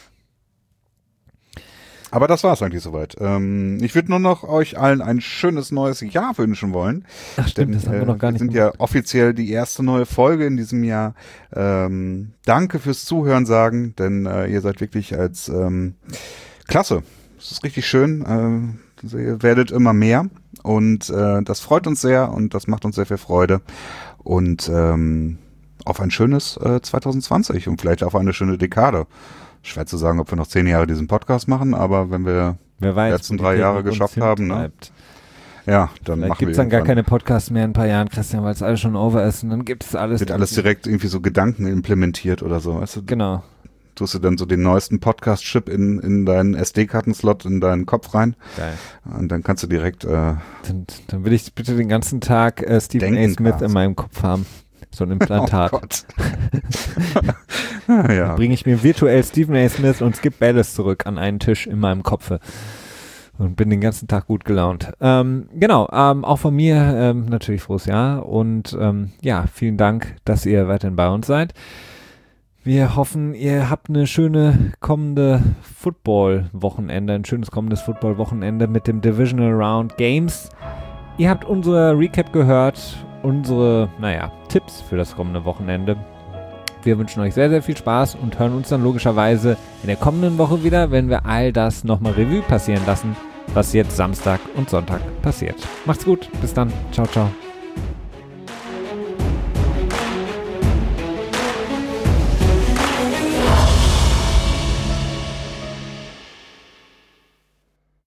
B: Aber das war es eigentlich soweit. Ich würde nur noch euch allen ein schönes neues Jahr wünschen wollen.
A: Ach stimmt, das haben wir noch gar nicht
B: sind ja offiziell die erste neue Folge in diesem Jahr. Danke fürs Zuhören sagen, denn ihr seid wirklich als klasse. Es ist richtig schön. Ihr werdet immer mehr und das freut uns sehr und das macht uns sehr viel Freude. Und auf ein schönes 2020 und vielleicht auf eine schöne Dekade. Schwer zu sagen, ob wir noch 10 Jahre diesen Podcast machen, aber wenn wir die letzten 3 Jahre geschafft haben, ne? Ja, dann
A: vielleicht
B: machen wir
A: gibt es dann gar keine Podcasts mehr in ein paar Jahren, Christian, weil es alles schon over ist und dann gibt es alles.
B: Wird alles direkt irgendwie so Gedanken implementiert oder so, weißt du?
A: Genau.
B: Tust du dann so den neuesten Podcast-Chip in deinen SD-Kartenslot in deinen Kopf rein.
A: Geil.
B: Und dann kannst du direkt
A: dann will ich bitte den ganzen Tag Stephen A. Smith in meinem Kopf haben. So ein Implantat.
B: Oh Gott. Ja.
A: Dann bringe ich mir virtuell Stephen A. Smith und Skip Bayless zurück an einen Tisch in meinem Kopfe und bin den ganzen Tag gut gelaunt. Genau, auch von mir natürlich frohes Jahr und vielen Dank, dass ihr weiterhin bei uns seid. Wir hoffen, ihr habt eine schöne kommende Football-Wochenende, ein schönes kommendes Football-Wochenende mit dem Divisional Round Games. Ihr habt unser Recap gehört, unsere, Tipps für das kommende Wochenende. Wir wünschen euch sehr, sehr viel Spaß und hören uns dann logischerweise in der kommenden Woche wieder, wenn wir all das nochmal Revue passieren lassen, was jetzt Samstag und Sonntag passiert. Macht's gut, bis dann, ciao, ciao.